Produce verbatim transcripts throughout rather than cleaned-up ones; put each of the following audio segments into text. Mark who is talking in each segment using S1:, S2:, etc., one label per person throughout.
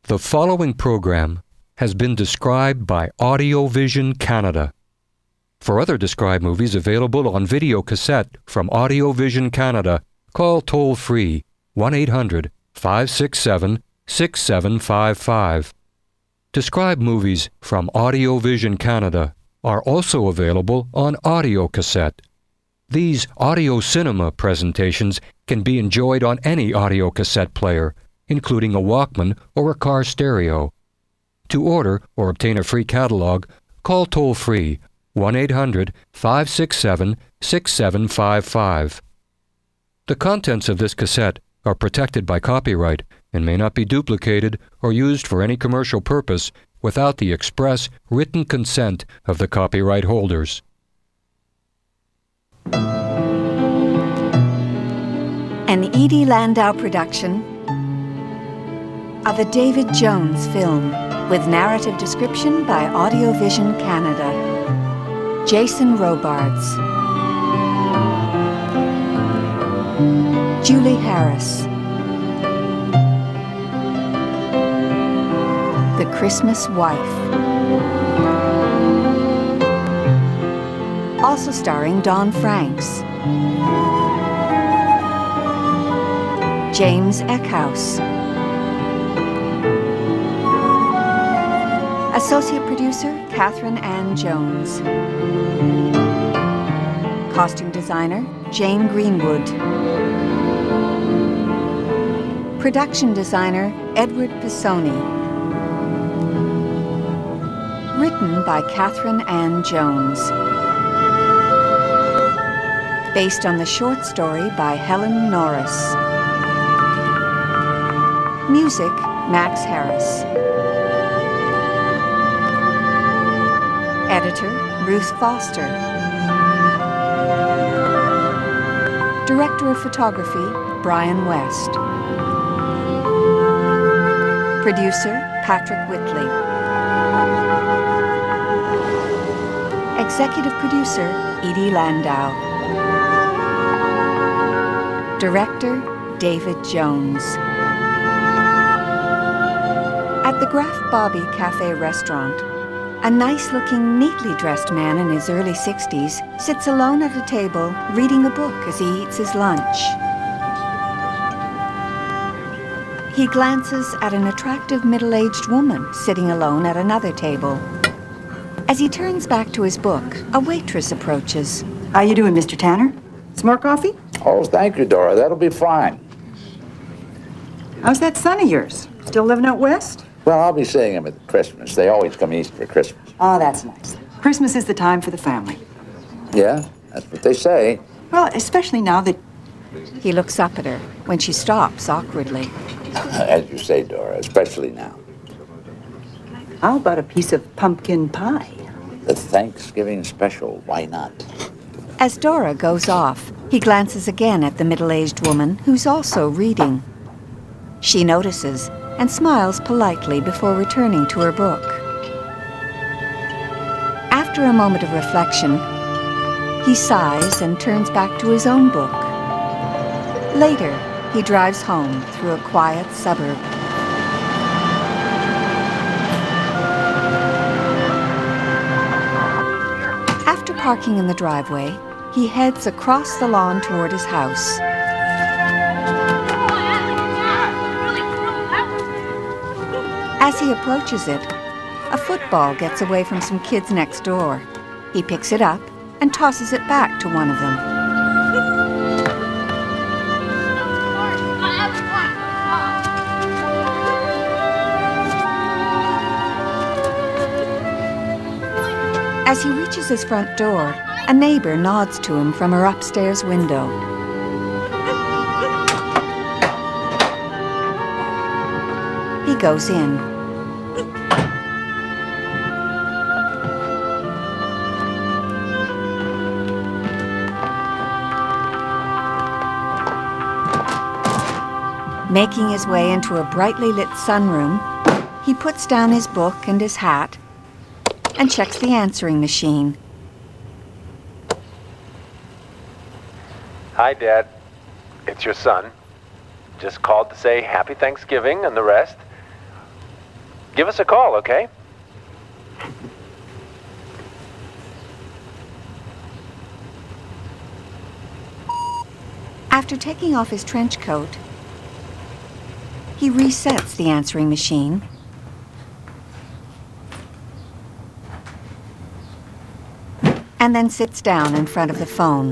S1: The following program has been described by Audiovision Canada. For other described movies available on video cassette from Audiovision Canada, call toll-free one eight hundred, five six seven, six seven five five. Described movies from Audiovision Canada are also available on audio cassette. These audio cinema presentations can be enjoyed on any audio cassette player, including a Walkman or a car stereo. To order or obtain a free catalog, call toll-free one eight hundred, five six seven, six seven five five. The contents of this cassette are protected by copyright and may not be duplicated or used for any commercial purpose without the express written consent of the copyright holders.
S2: An Edie Landau production of a David Jones film with narrative description by Audiovision Canada. Jason Robards, Julie Harris, The Christmas Wife. Also starring Don Franks, James Eckhouse, Associate Producer Catherine Ann Jones, Costume Designer Jane Greenwood, Production Designer Edward Pisoni. Written by Catherine Ann Jones. Based on the short story by Helen Norris. Music, Max Harris. Editor, Ruth Foster. Director of Photography, Brian West. Producer, Patrick Whitley. Executive Producer, Edie Landau. Director, David Jones. At the Graf Bobby Cafe restaurant, a nice-looking, neatly dressed man in his early sixties sits alone at a table reading a book as he eats his lunch. He glances at an attractive middle-aged woman sitting alone at another table. As he turns back to his book, a waitress approaches.
S3: How you doing, Mister Tanner? Some more coffee?
S4: Oh, thank you, Dora. That'll be fine.
S3: How's that son of yours? Still living out west?
S4: Well, I'll be seeing him at Christmas. They always come east for Christmas.
S3: Oh, that's nice. Christmas is the time for the family.
S4: Yeah, that's what they say.
S3: Well, especially now that...
S2: He looks up at her when she stops awkwardly.
S4: As you say, Dora, especially now.
S3: How about a piece of pumpkin pie?
S4: The Thanksgiving special, why not?
S2: As Dora goes off, he glances again at the middle-aged woman who's also reading. She notices and smiles politely before returning to her book. After a moment of reflection, he sighs and turns back to his own book. Later, he drives home through a quiet suburb. After parking in the driveway, he heads across the lawn toward his house. As he approaches it, a football gets away from some kids next door. He picks it up and tosses it back to one of them. As he reaches his front door, a neighbor nods to him from her upstairs window. He goes in. Making his way into a brightly lit sunroom, he puts down his book and his hat and checks the answering machine.
S5: Hi, Dad. It's your son. Just called to say Happy Thanksgiving and the rest. give us a call, okay?
S2: After taking off his trench coat, he resets the answering machine and then sits down in front of the phone.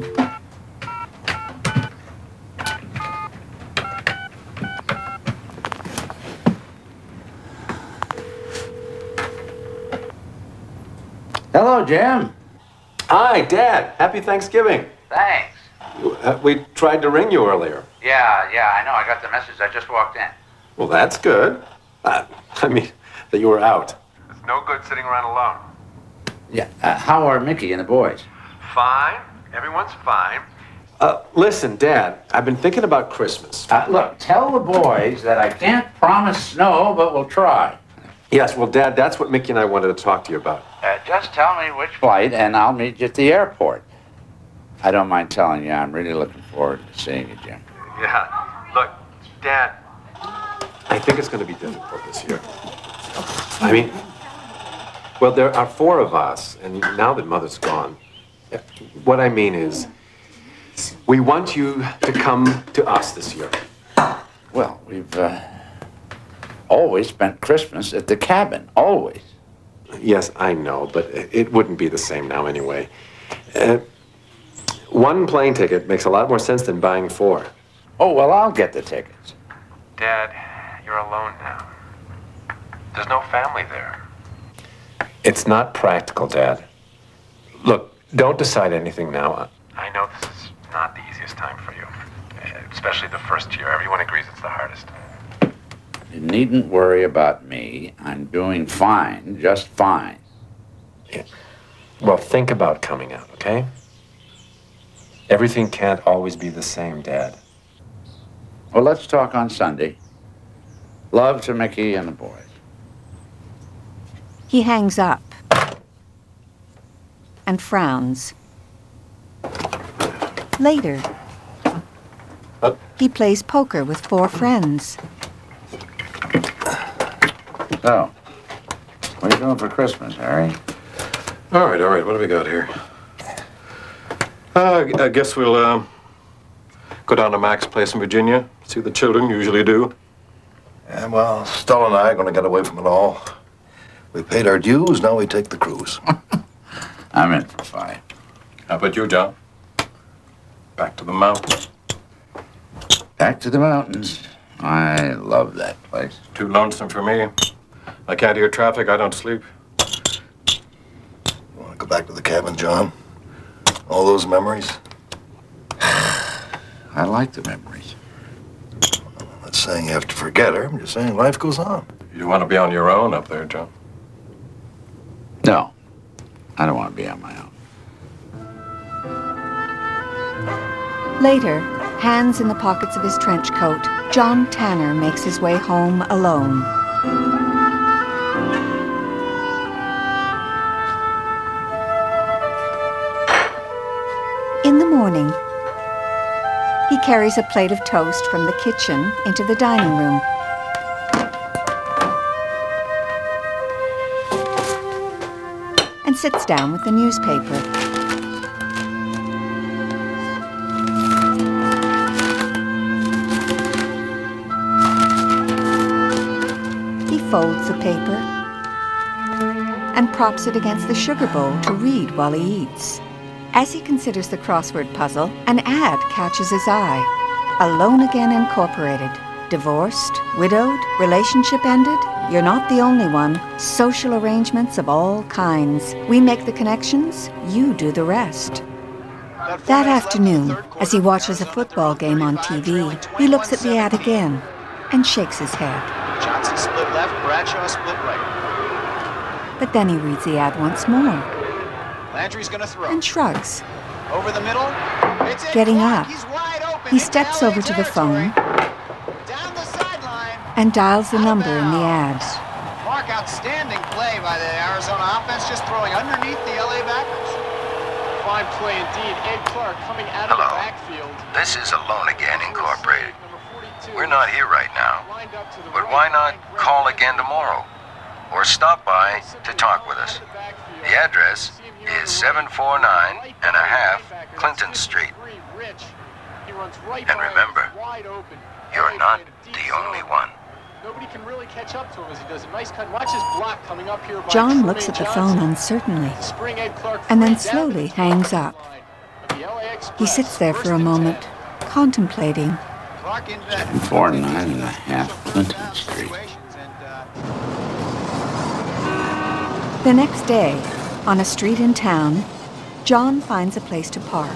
S4: Hello, Jim.
S6: Hi, Dad. Happy Thanksgiving.
S7: Thanks.
S6: Uh, We tried to ring you earlier.
S7: Yeah, yeah, I know. I got the message. I just walked in.
S6: Well, that's good. Uh, I mean, that you were out. It's no good sitting around alone.
S4: Yeah. Uh, how are Mickey and the boys?
S6: Fine. Everyone's fine. Uh, listen, Dad, I've been thinking about Christmas.
S4: Uh, look, tell the boys that I can't promise snow, but we'll try.
S6: Yes, well, Dad, that's what Mickey and I wanted to talk to you about.
S4: Uh, just tell me which flight, and I'll meet you at the airport. I don't mind telling you, I'm really looking forward to seeing you, Jim.
S6: Yeah. Look, Dad, I think it's going to be difficult this year. I mean, well, there are four of us, and now that Mother's gone, what I mean is, we want you to come to us this year.
S4: Well, we've uh, always spent Christmas at the cabin, always.
S6: Yes, I know, but it wouldn't be the same now anyway. Uh, one plane ticket makes a lot more sense than buying four.
S4: Oh, well, I'll get the tickets.
S8: Dad, you're alone now. There's no family there.
S6: It's not practical, Dad. Look, don't decide anything now.
S8: I know this is not the easiest time for you, especially the first year. Everyone agrees it's the hardest.
S4: You needn't worry about me. I'm doing fine, just fine.
S6: Yeah. Well, think about coming out, okay? Everything can't always be the same, Dad.
S4: Well, let's talk on Sunday. Love to Mickey and the boys.
S2: He hangs up and frowns. Later, he plays poker with four friends.
S4: So, what are you doing for Christmas, Harry?
S6: All right, all right. What do we got here? Uh, I guess we'll uh, go down to Mac's place in Virginia, see the children usually do.
S9: Yeah, well, Stella and I are going to get away from it all. We paid our dues, now we take the cruise.
S4: I'm in for five.
S6: How about you, John? Back to the mountains.
S4: Back to the mountains. I love that place.
S6: Too lonesome for me. I can't hear traffic, I don't sleep.
S9: You want to go back to the cabin, John? All those memories?
S4: I like the memories.
S9: I'm not saying you have to forget her. I'm just saying life goes on.
S6: You want to be on your own up there, John?
S4: No, I don't want to be on my own.
S2: Later, hands in the pockets of his trench coat, John Tanner makes his way home alone. In the morning, he carries a plate of toast from the kitchen into the dining room. And sits down with the newspaper. He folds the paper and props it against the sugar bowl to read while he eats. As he considers the crossword puzzle, an ad catches his eye. Alone Again Incorporated. Divorced, widowed, relationship ended? You're not the only one. Social arrangements of all kinds. We make the connections, you do the rest. That afternoon, as he watches a football game on T V, he looks at the ad again and shakes his head.
S10: Johnson split left, Bradshaw split right.
S2: But then he reads the ad once more
S10: Landry's gonna throw.
S2: and shrugs.
S10: Over the middle. It's in
S2: Getting
S10: Clark.
S2: up,
S10: He's wide open.
S2: he
S10: into
S2: steps
S10: L A
S2: over to the
S10: territory.
S2: phone
S10: Down the sideline.
S2: and dials the number in the ad.
S10: Clark, outstanding play by the Arizona offense, just throwing underneath the L A backers.
S11: Fine play indeed. Ed Clark coming out
S12: Hello.
S11: of the backfield.
S12: This is Alone Again Incorporated. We're not here right now, but why not call again tomorrow?
S5: or stop by to talk with us. The address is seven forty-nine and a half Clinton Street. And remember, you're not the only one.
S11: Nobody can really catch up to him as he does a nice cut. Watch his block coming up here by
S2: John
S11: Tremaine
S2: looks at the
S11: Johnson.
S2: phone uncertainly
S11: Spring Ed Clark
S2: and then
S11: free
S2: slowly
S11: down
S2: hangs up.
S11: the L A Express,
S2: He sits there for
S11: first
S2: a
S11: and
S2: moment,
S11: ten.
S2: contemplating.
S10: Clark in bed.
S4: Four nine and a half Clinton Street.
S2: The next day, on a street in town, John finds a place to park.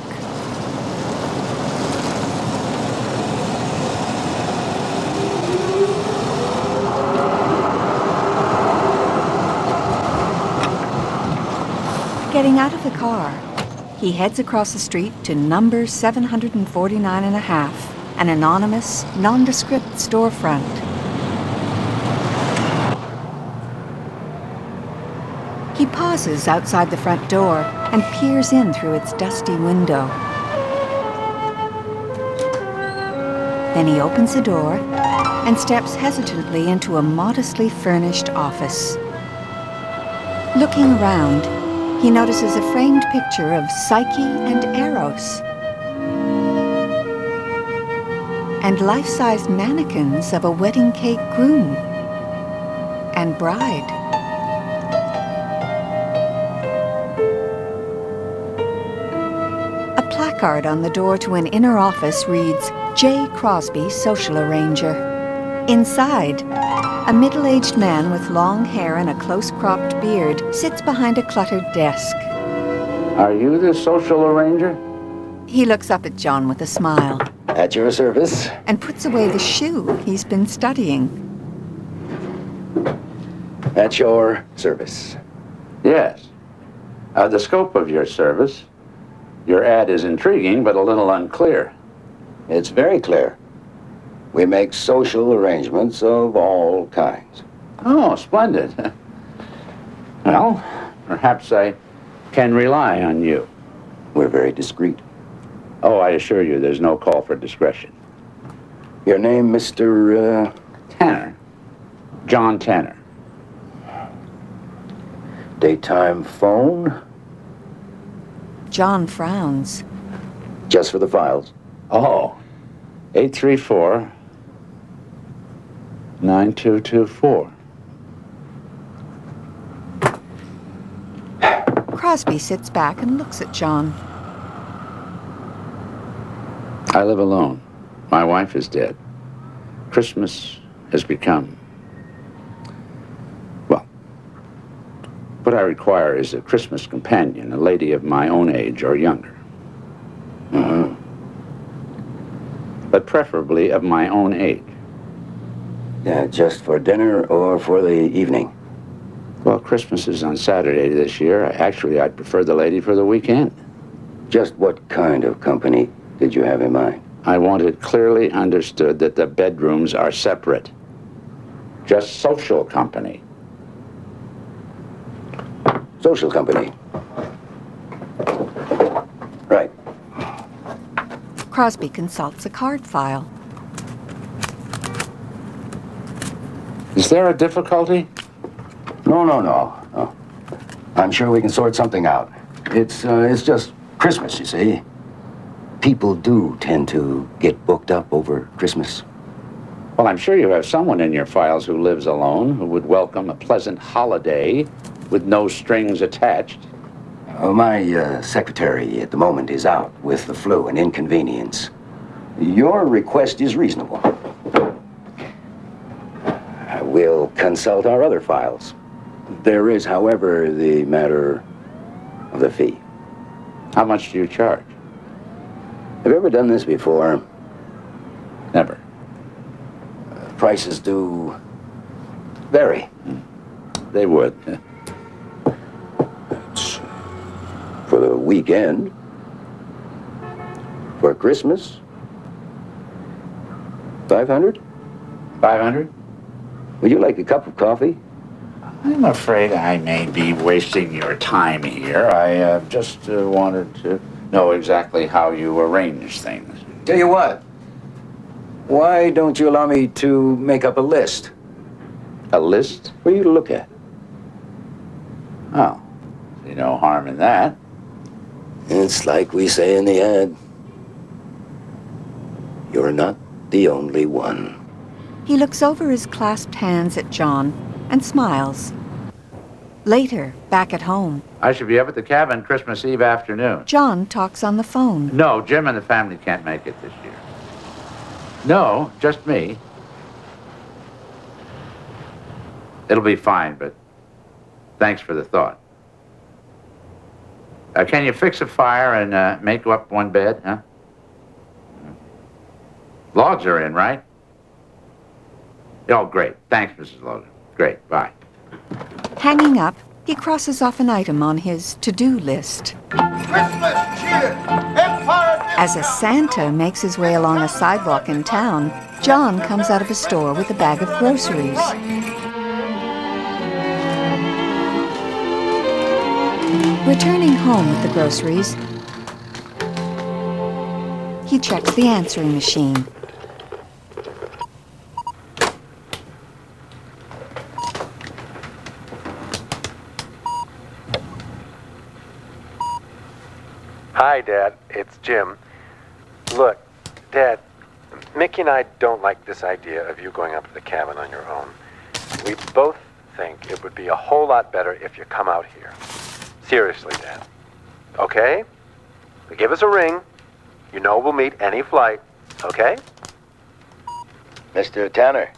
S2: Getting out of the car, he heads across the street to number seven forty-nine and a half, an anonymous, nondescript storefront. He pauses outside the front door and peers in through its dusty window. Then he opens the door and steps hesitantly into a modestly furnished office. Looking around, he notices a framed picture of Psyche and Eros, and life-sized mannequins of a wedding cake groom and bride. A placard on the door to an inner office reads, J. Crosby, Social Arranger. Inside, a middle-aged man with long hair and a close-cropped beard sits behind a cluttered desk.
S4: Are you the social arranger?
S2: He looks up at John with a smile.
S12: At your service.
S2: And puts away the shoe he's been studying.
S12: At your service.
S4: Yes. Uh, the scope of your service. Your ad is intriguing, but a little unclear.
S12: It's very clear. We make social arrangements of all kinds.
S4: Oh, splendid. Well, perhaps I can rely on you.
S12: We're very discreet.
S4: Oh, I assure you there's no call for discretion.
S12: Your name, Mister Uh...
S4: Tanner. John Tanner.
S12: Daytime phone?
S2: John frowns.
S12: Just for the files.
S4: Oh, eight three four, nine two two four.
S2: Crosby sits back and looks at John.
S4: I live alone. My wife is dead. Christmas has become, well, what I require is a Christmas companion, a lady of my own age or younger.
S12: Mm-hmm.
S4: But preferably of my own age.
S12: Yeah, just for dinner or for the evening?
S4: Well, Christmas is on Saturday this year. Actually, I'd prefer the lady for the weekend.
S12: Just what kind of company did you have in mind?
S4: I want it clearly understood that the bedrooms are separate. Just social company.
S12: Social company. Right.
S2: Crosby consults a card file.
S4: Is there a difficulty?
S12: No, no, no, no. I'm sure we can sort something out. It's, uh, it's just Christmas, you see. People do tend to get booked up over Christmas.
S4: Well, I'm sure you have someone in your files who lives alone, who would welcome a pleasant holiday with no strings attached.
S12: Uh, my uh, secretary at the moment is out with the flu, an inconvenience. Your request is reasonable. Uh, we'll consult our other files. There is, however, the matter of the fee.
S4: How much do you charge?
S12: Have you ever done this before?
S4: Never.
S12: Uh, prices do vary.
S4: They would.
S12: It's for the weekend. For Christmas. Five hundred?
S4: Five hundred?
S12: Would you like a cup of coffee?
S4: I'm afraid I may be wasting your time here. I uh, just uh, wanted to know exactly how you arrange things.
S12: Tell you what. Why don't you allow me to make up a list?
S4: A list?
S12: For you to look at.
S4: Oh, see no harm in that.
S12: It's like we say in the ad. You're not the only one.
S2: He looks over his clasped hands at John and smiles. Later, back at home,
S4: I should be up at the cabin Christmas Eve afternoon.
S2: John talks on the phone.
S4: No, Jim and the family can't make it this year. No, just me. It'll be fine, but thanks for the thought. Uh, can you fix a fire and uh, make up one bed, huh? Logs are in, right? Oh, great. Thanks, Missus Logan. Great. Bye.
S2: Hanging up, he crosses off an item on his to-do list.
S9: Christmas cheer! Empire!
S2: As a Santa makes his way along a sidewalk in town, John comes out of a store with a bag of groceries. Returning home with the groceries, he checks the answering machine.
S6: Hi, Dad. It's Jim. Look, Dad, Mickey and I don't like this idea of you going up to the cabin on your own. We both think it would be a whole lot better if you come out here. Seriously, Dad. Okay? Give us a ring. You know we'll meet any flight. Okay?
S12: Mister Tanner.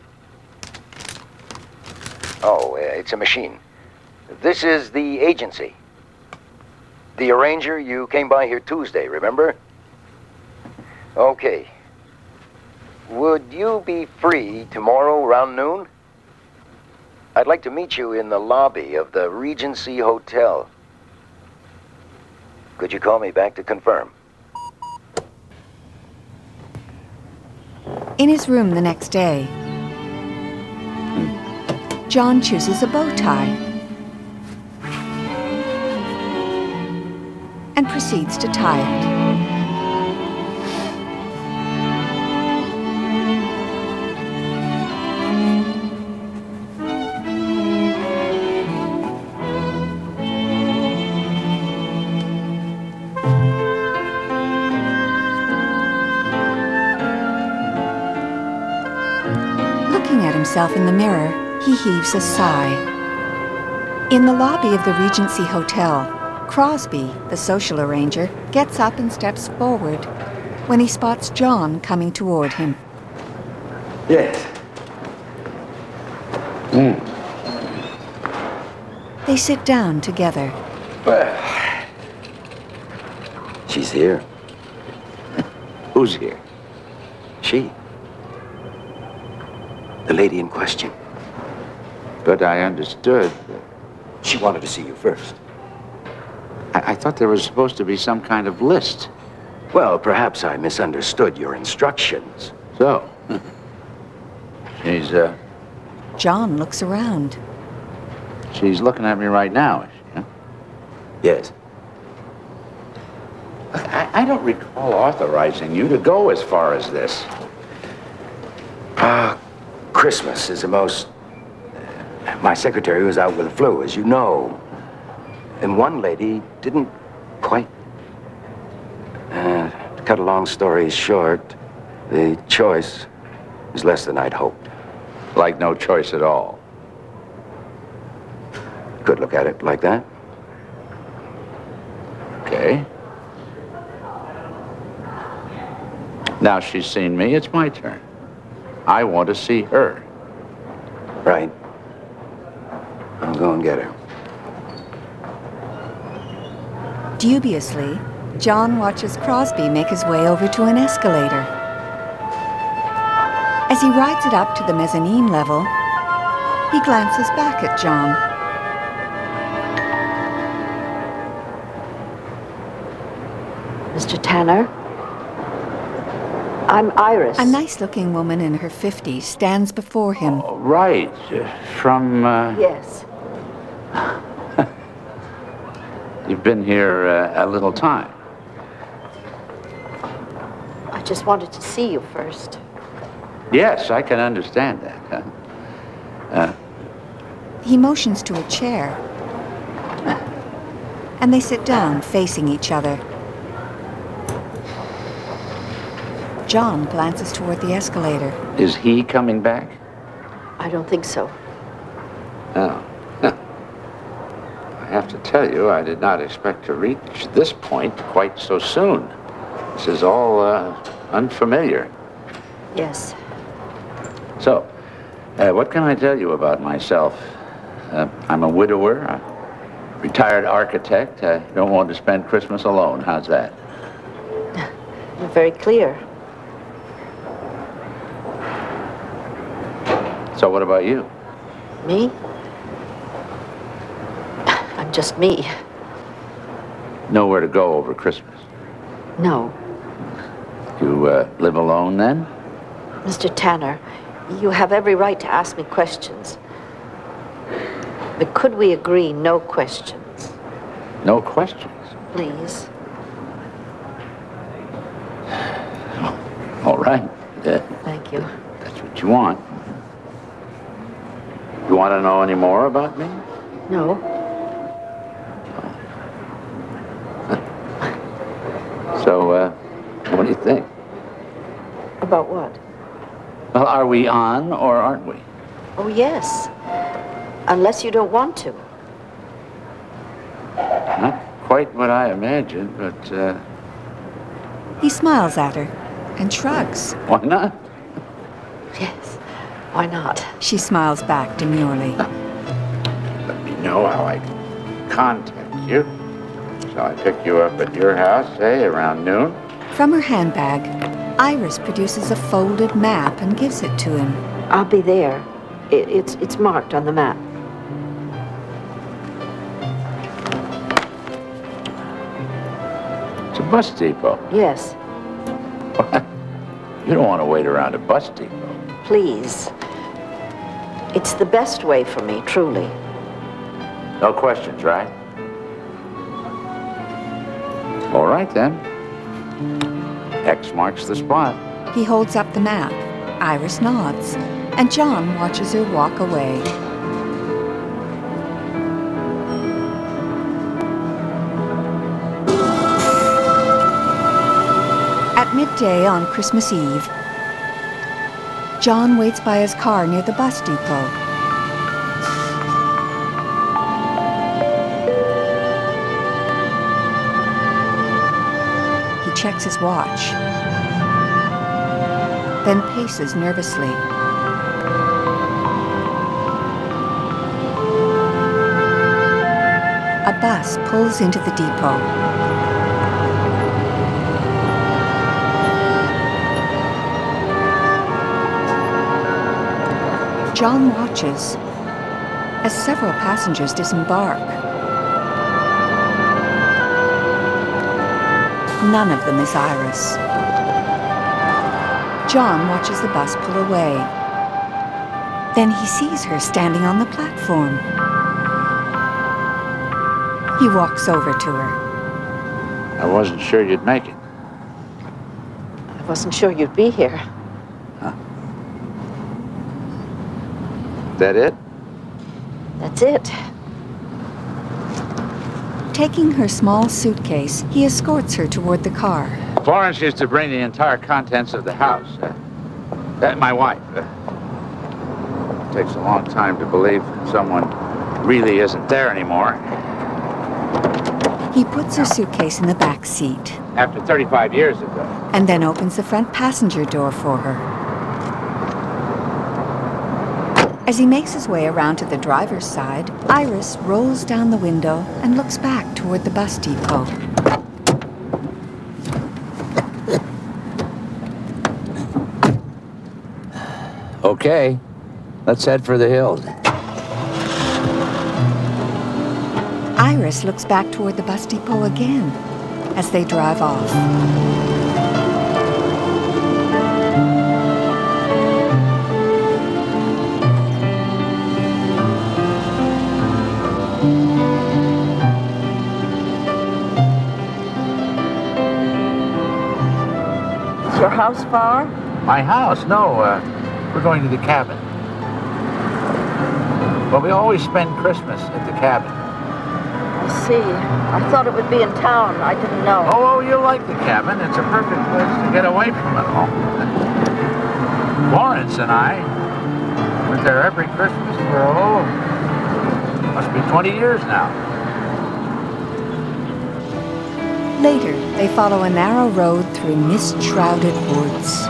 S12: Oh, uh, it's a machine. This is the agency. The arranger, you came by here Tuesday, remember? Okay. Would you be free tomorrow around noon? I'd like to meet you in the lobby of the Regency Hotel. Could you call me back to confirm?
S2: In his room the next day, John chooses a bow tie and proceeds to tie it. Looking at himself in the mirror, he heaves a sigh. In the lobby of the Regency Hotel, Crosby, the social arranger, gets up and steps forward when he spots John coming toward him.
S12: Yes. Mm.
S2: They sit down together.
S12: Well, she's here.
S4: Who's here?
S12: She. The lady in question.
S4: But I understood that
S12: she wanted to see you first.
S4: I, I thought there was supposed to be some kind of list.
S12: Well, perhaps I misunderstood your instructions.
S4: So, she's, uh...
S2: John looks around.
S4: She's looking at me right now, is she, huh?
S12: Yes.
S4: I, I don't recall authorizing you to go as far as this.
S12: Ah, uh, Christmas is the most... Uh, my secretary was out with the flu, as you know. And one lady didn't quite... Uh, to cut a long story short, the choice is less than I'd hoped.
S4: Like no choice at all.
S12: Could look at it like that.
S4: Okay. Now she's seen me, it's my turn. I want to see her.
S12: Right. I'll go and get her.
S2: Dubiously, John watches Crosby make his way over to an escalator. As he rides it up to the mezzanine level, he glances back at John.
S13: Mister Tanner? I'm Iris.
S2: A nice-looking woman in her fifties stands before him.
S4: Oh, right. Uh, from, uh...
S13: Yes.
S4: You've been here uh, a little time.
S13: I just wanted to see you first.
S4: Yes, I can understand that. Huh? Uh,
S2: he motions to a chair. and they sit down facing each other. John glances toward the escalator.
S4: Is he coming back?
S13: I don't think so.
S4: Oh. I have to tell you, I did not expect to reach this point quite so soon. This is all uh, unfamiliar.
S13: Yes.
S4: So, uh, what can I tell you about myself? Uh, I'm a widower, a retired architect. I don't want to spend Christmas alone. How's that?
S13: You're very clear.
S4: So what about you?
S13: Me? I'm just me.
S4: Nowhere to go over Christmas?
S13: No.
S4: You uh, live alone then?
S13: Mister Tanner, you have every right to ask me questions. But could we agree no questions?
S4: No questions?
S13: Please.
S4: All right. Uh,
S13: Thank you.
S4: That's what you want. You want to know any more about me?
S13: No.
S4: So, uh, what do you think?
S13: About what?
S4: Well, are we on or aren't we?
S13: Oh, yes. Unless you don't want to.
S4: Not quite what I imagined, but, uh...
S2: He smiles at her and shrugs.
S4: Why not?
S13: Yes, why not?
S2: She smiles back demurely.
S4: Let me know how I can contact you. Shall I pick you up at your house, say, around noon?
S2: From her handbag, Iris produces a folded map and gives it to him.
S13: I'll be there. It, it's, it's marked on the map.
S4: It's a bus depot.
S13: Yes.
S4: What? You don't want to wait around a bus depot.
S13: Please. It's the best way for me, truly.
S4: No questions, right? All right, then. X marks the spot.
S2: He holds up the map. Iris nods, and John watches her walk away. At midday on Christmas Eve, John waits by his car near the bus depot. He checks his watch, then paces nervously. A bus pulls into the depot. John watches as several passengers disembark. None of them is Iris. John watches the bus pull away. Then he sees her standing on the platform. He walks over to her.
S4: I wasn't sure you'd make it.
S13: I wasn't sure you'd be here.
S4: Huh? That it?
S13: That's it.
S4: Taking her small suitcase, he escorts her toward the car. Florence used to bring the entire contents of the house. Uh, uh, my wife. Uh, it takes a long time to believe someone really isn't there anymore.
S2: He puts her suitcase in the back seat.
S4: After thirty-five years ago.
S2: And then opens the front passenger door for her. As he makes his way around to the driver's side, Iris rolls down the window and looks back toward the bus depot.
S12: Okay, let's head for the hills.
S2: Iris looks back toward the bus depot again as they drive off.
S13: Is your house far?
S4: My house? No, uh, we're going to the cabin. Well, we always spend Christmas at the cabin.
S13: I see. I thought it would be in town. I didn't know.
S4: Oh, oh, you like the cabin. It's a perfect place to get away from it all. Florence and I went there every Christmas for, oh, must be twenty years now.
S2: Later, they follow a narrow road through mist-shrouded woods.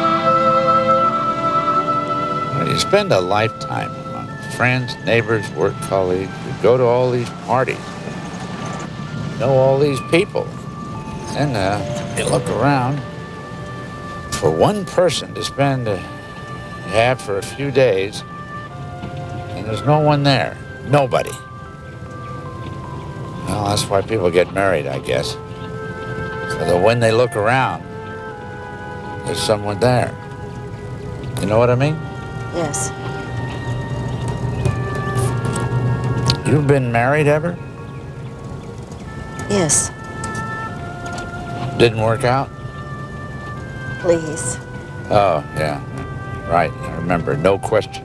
S4: You spend a lifetime among friends, neighbors, work colleagues. You go to all these parties. You know all these people. Then uh, you look around. For one person to spend a, you have for a few days, and there's no one there. Nobody. Well, that's why people get married, I guess. So that when they look around, there's someone there. You know what I mean?
S13: Yes.
S4: You've been married ever?
S13: Yes.
S4: Didn't work out?
S13: Please.
S4: Oh, yeah. Right. I remember. No questions.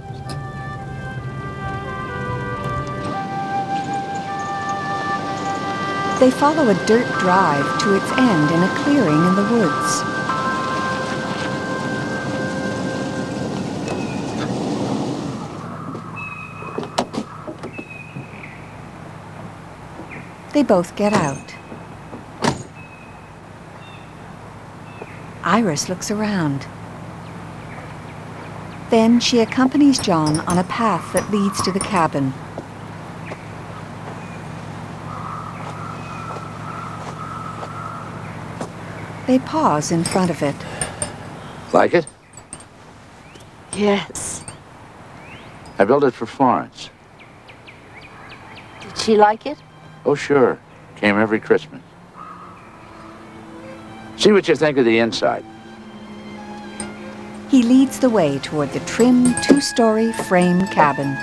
S2: They follow a dirt drive to its end in a clearing in the woods. They both get out. Iris looks around. Then she accompanies John on a path that leads to the cabin. They pause in front of it.
S4: Like it?
S13: Yes.
S4: I built it for Florence.
S13: Did she like it?
S4: Oh, sure. Came every Christmas. See what you think of the inside.
S2: He leads the way toward the trim, two-story frame cabin.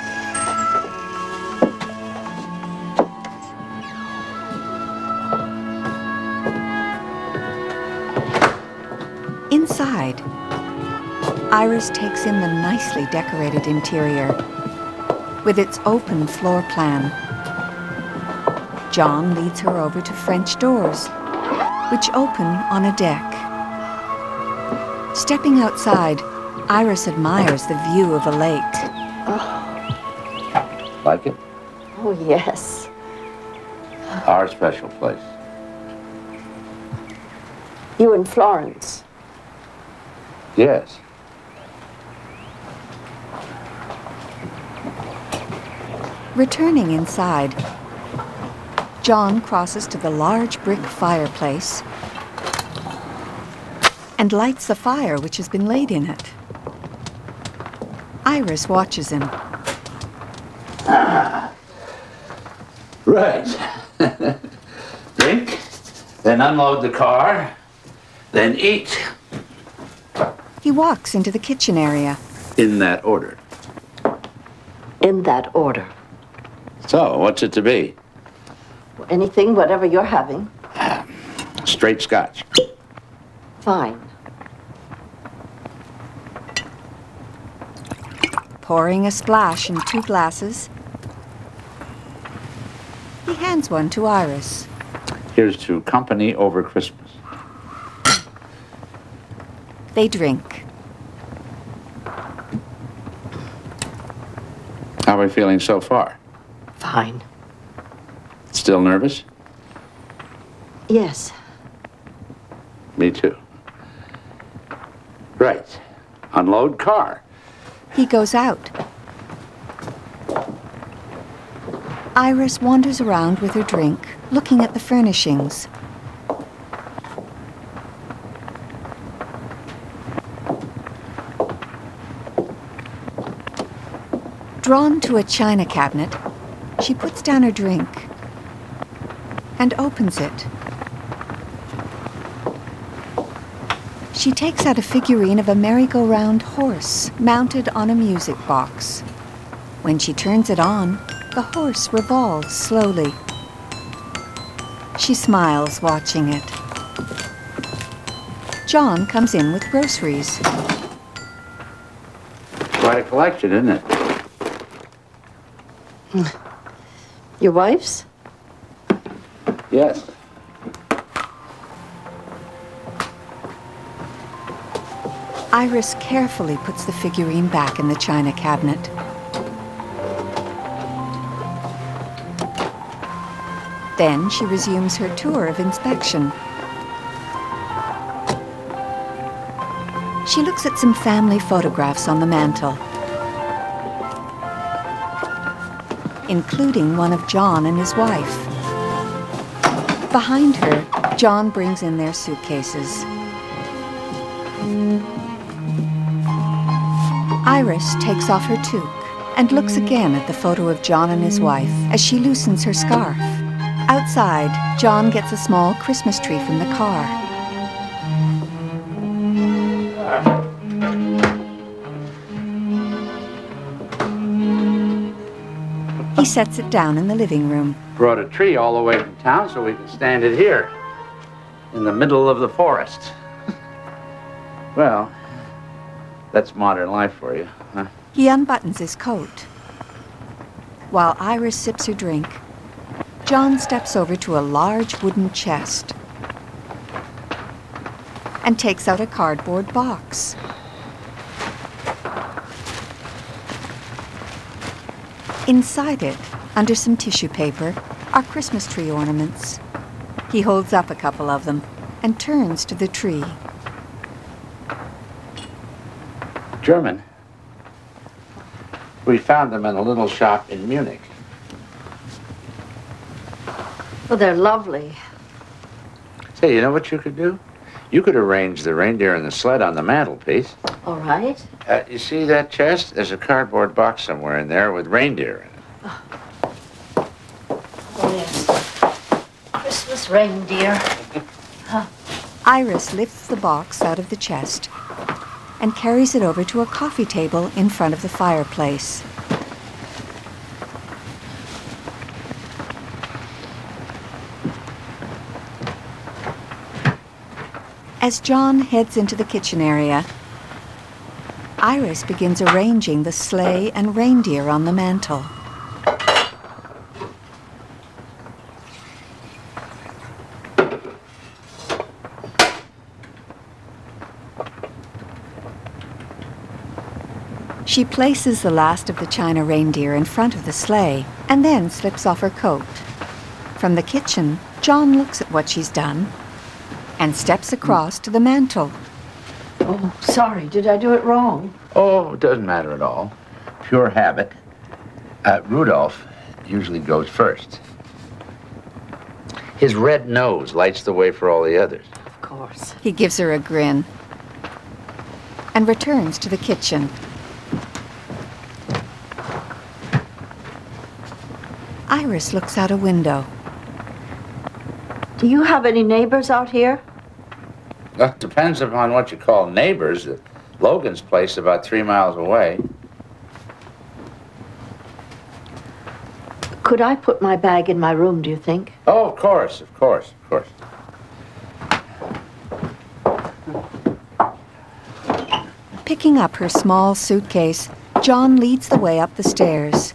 S2: Inside, Iris takes in the nicely decorated interior with its open floor plan. John leads her over to French doors, which open on a deck. Stepping outside, Iris admires the view of a lake.
S13: Oh.
S4: Like it?
S13: Oh, yes.
S4: Our special place.
S13: You in Florence?
S4: Yes.
S2: Returning inside, John crosses to the large brick fireplace and lights the fire which has been laid in it. Iris watches him.
S4: Ah. Right. Drink, then unload the car, then eat.
S2: He walks into the kitchen area.
S4: In that order.
S13: In that order.
S4: So, what's it to be?
S13: Anything, whatever you're having.
S4: Straight Scotch.
S13: Fine.
S2: Pouring a splash in two glasses, he hands one to Iris.
S4: Here's to company over Christmas.
S2: They drink.
S4: How are we feeling so far?
S13: Fine.
S4: Still nervous?
S13: Yes.
S4: Me too. Right. Unload car.
S2: He goes out. Iris wanders around with her drink, looking at the furnishings. Drawn to a china cabinet, she puts down her drink and opens it. She takes out a figurine of a merry-go-round horse mounted on a music box. When she turns it on, the horse revolves slowly. She smiles watching it. John comes in with groceries.
S4: Quite a collection, isn't it?
S13: Your wife's?
S4: Yes.
S2: Iris carefully puts the figurine back in the china cabinet. Then she resumes her tour of inspection. She looks at some family photographs on the mantel, including one of John and his wife. Behind her, John brings in their suitcases. Iris takes off her toque and looks again at the photo of John and his wife as she loosens her scarf. Outside, John gets a small Christmas tree from the car. He sets it down in the living room.
S4: Brought a tree all the way from town so we can stand it here, in the middle of the forest. Well, that's modern life for you, huh?
S2: He unbuttons his coat. While Iris sips her drink, John steps over to a large wooden chest and takes out a cardboard box. Inside it, under some tissue paper, are Christmas tree ornaments. He holds up a couple of them and turns to the tree.
S4: German. We found them in a little shop in Munich.
S13: Well, they're lovely.
S4: Say, you know what you could do? You could arrange the reindeer and the sled on the mantelpiece.
S13: All right.
S4: Uh, you see that chest? There's a cardboard box somewhere in there with reindeer in it.
S13: Oh, yes. Christmas reindeer. Huh.
S2: Iris lifts the box out of the chest and carries it over to a coffee table in front of the fireplace. As John heads into the kitchen area, Iris begins arranging the sleigh and reindeer on the mantel. She places the last of the china reindeer in front of the sleigh and then slips off her coat. From the kitchen, John looks at what she's done and steps across to the mantel.
S13: Oh, sorry. Did I do it wrong?
S4: Oh, it doesn't matter at all. Pure habit. Uh, Rudolph usually goes first. His red nose lights the way for all the others.
S13: Of course.
S2: He gives her a grin and returns to the kitchen. Iris looks out a window.
S13: Do you have any neighbors out here?
S4: Well, it depends upon what you call neighbors. Logan's place about three miles away.
S13: Could I put my bag in my room, do you think?
S4: Oh, of course, of course, of course.
S2: Picking up her small suitcase, John leads the way up the stairs.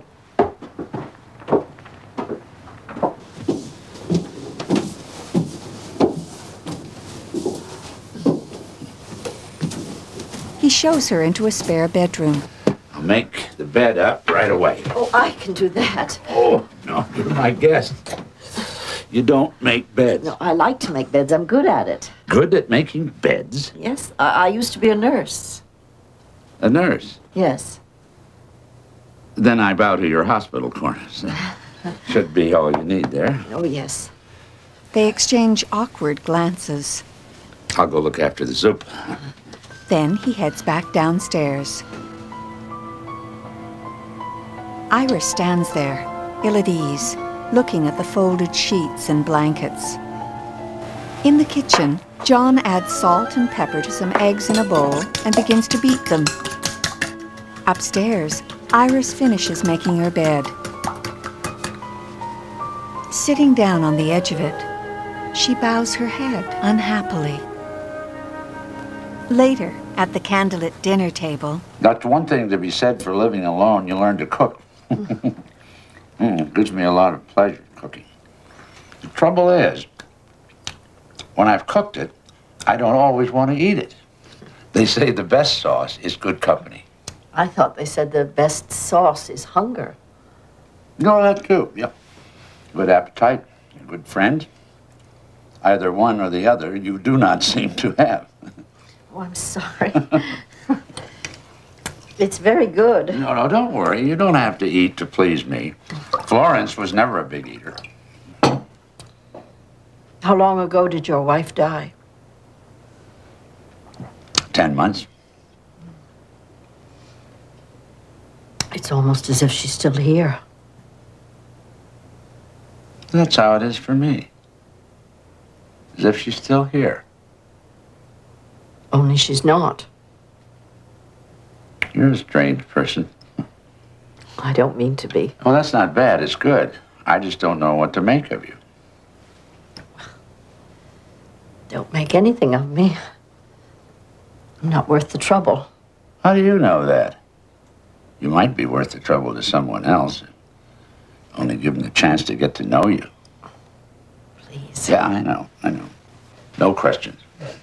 S2: He shows her into a spare bedroom.
S4: I'll make the bed up right away.
S13: Oh, I can do that.
S4: Oh, no, you're my guest. You don't make beds.
S13: No, I like to make beds. I'm good at it.
S4: Good at making beds?
S13: Yes, I, I used to be a nurse.
S4: A nurse?
S13: Yes.
S4: Then I bow to your hospital corners. Should be all you need there.
S13: Oh, yes.
S2: They exchange awkward glances.
S4: I'll go look after the soup.
S2: Then he heads back downstairs. Iris stands there, ill at ease, looking at the folded sheets and blankets. In the kitchen, John adds salt and pepper to some eggs in a bowl and begins to beat them. Upstairs, Iris finishes making her bed. Sitting down on the edge of it, she bows her head unhappily. Later, at the candlelit dinner table...
S4: That's one thing to be said for living alone. You learn to cook. mm, it gives me a lot of pleasure, cooking.
S14: The trouble is, when I've cooked it, I don't always want to eat it. They say the best sauce is good company.
S13: I thought they said the best sauce is hunger.
S14: No, that too, yep. Good appetite, good friends. Either one or the other you do not seem to have.
S13: Oh, I'm sorry. It's very good.
S14: No, no, don't worry. You don't have to eat to please me. Florence was never a big eater.
S13: How long ago did your wife die?
S14: Ten months.
S13: It's almost as if she's still here.
S14: That's how it is for me. As if she's still here.
S13: Only she's not.
S14: You're a strange person.
S13: I don't mean to be.
S14: Well, that's not bad. It's good. I just don't know what to make of you.
S13: Don't make anything of me. I'm not worth the trouble.
S14: How do you know that? You might be worth the trouble to someone else. Only give them the chance to get to know you.
S13: Please.
S14: Yeah, I know. I know. No questions.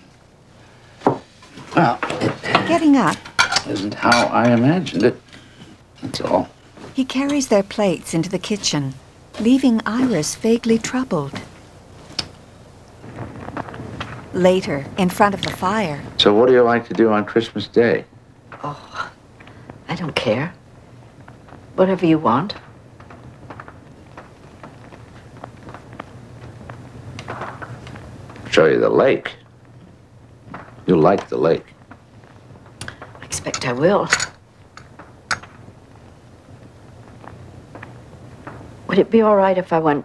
S14: Well, it
S2: Getting up,
S14: isn't how I imagined it. That's all.
S2: he carries their plates into the kitchen, leaving Iris vaguely troubled. Later, in front of the fire,
S14: So what do you like to do on Christmas Day?
S13: Oh, I don't care. Whatever you want.
S14: Show you the lake. You'll like the lake.
S13: I expect I will. Would it be all right if I went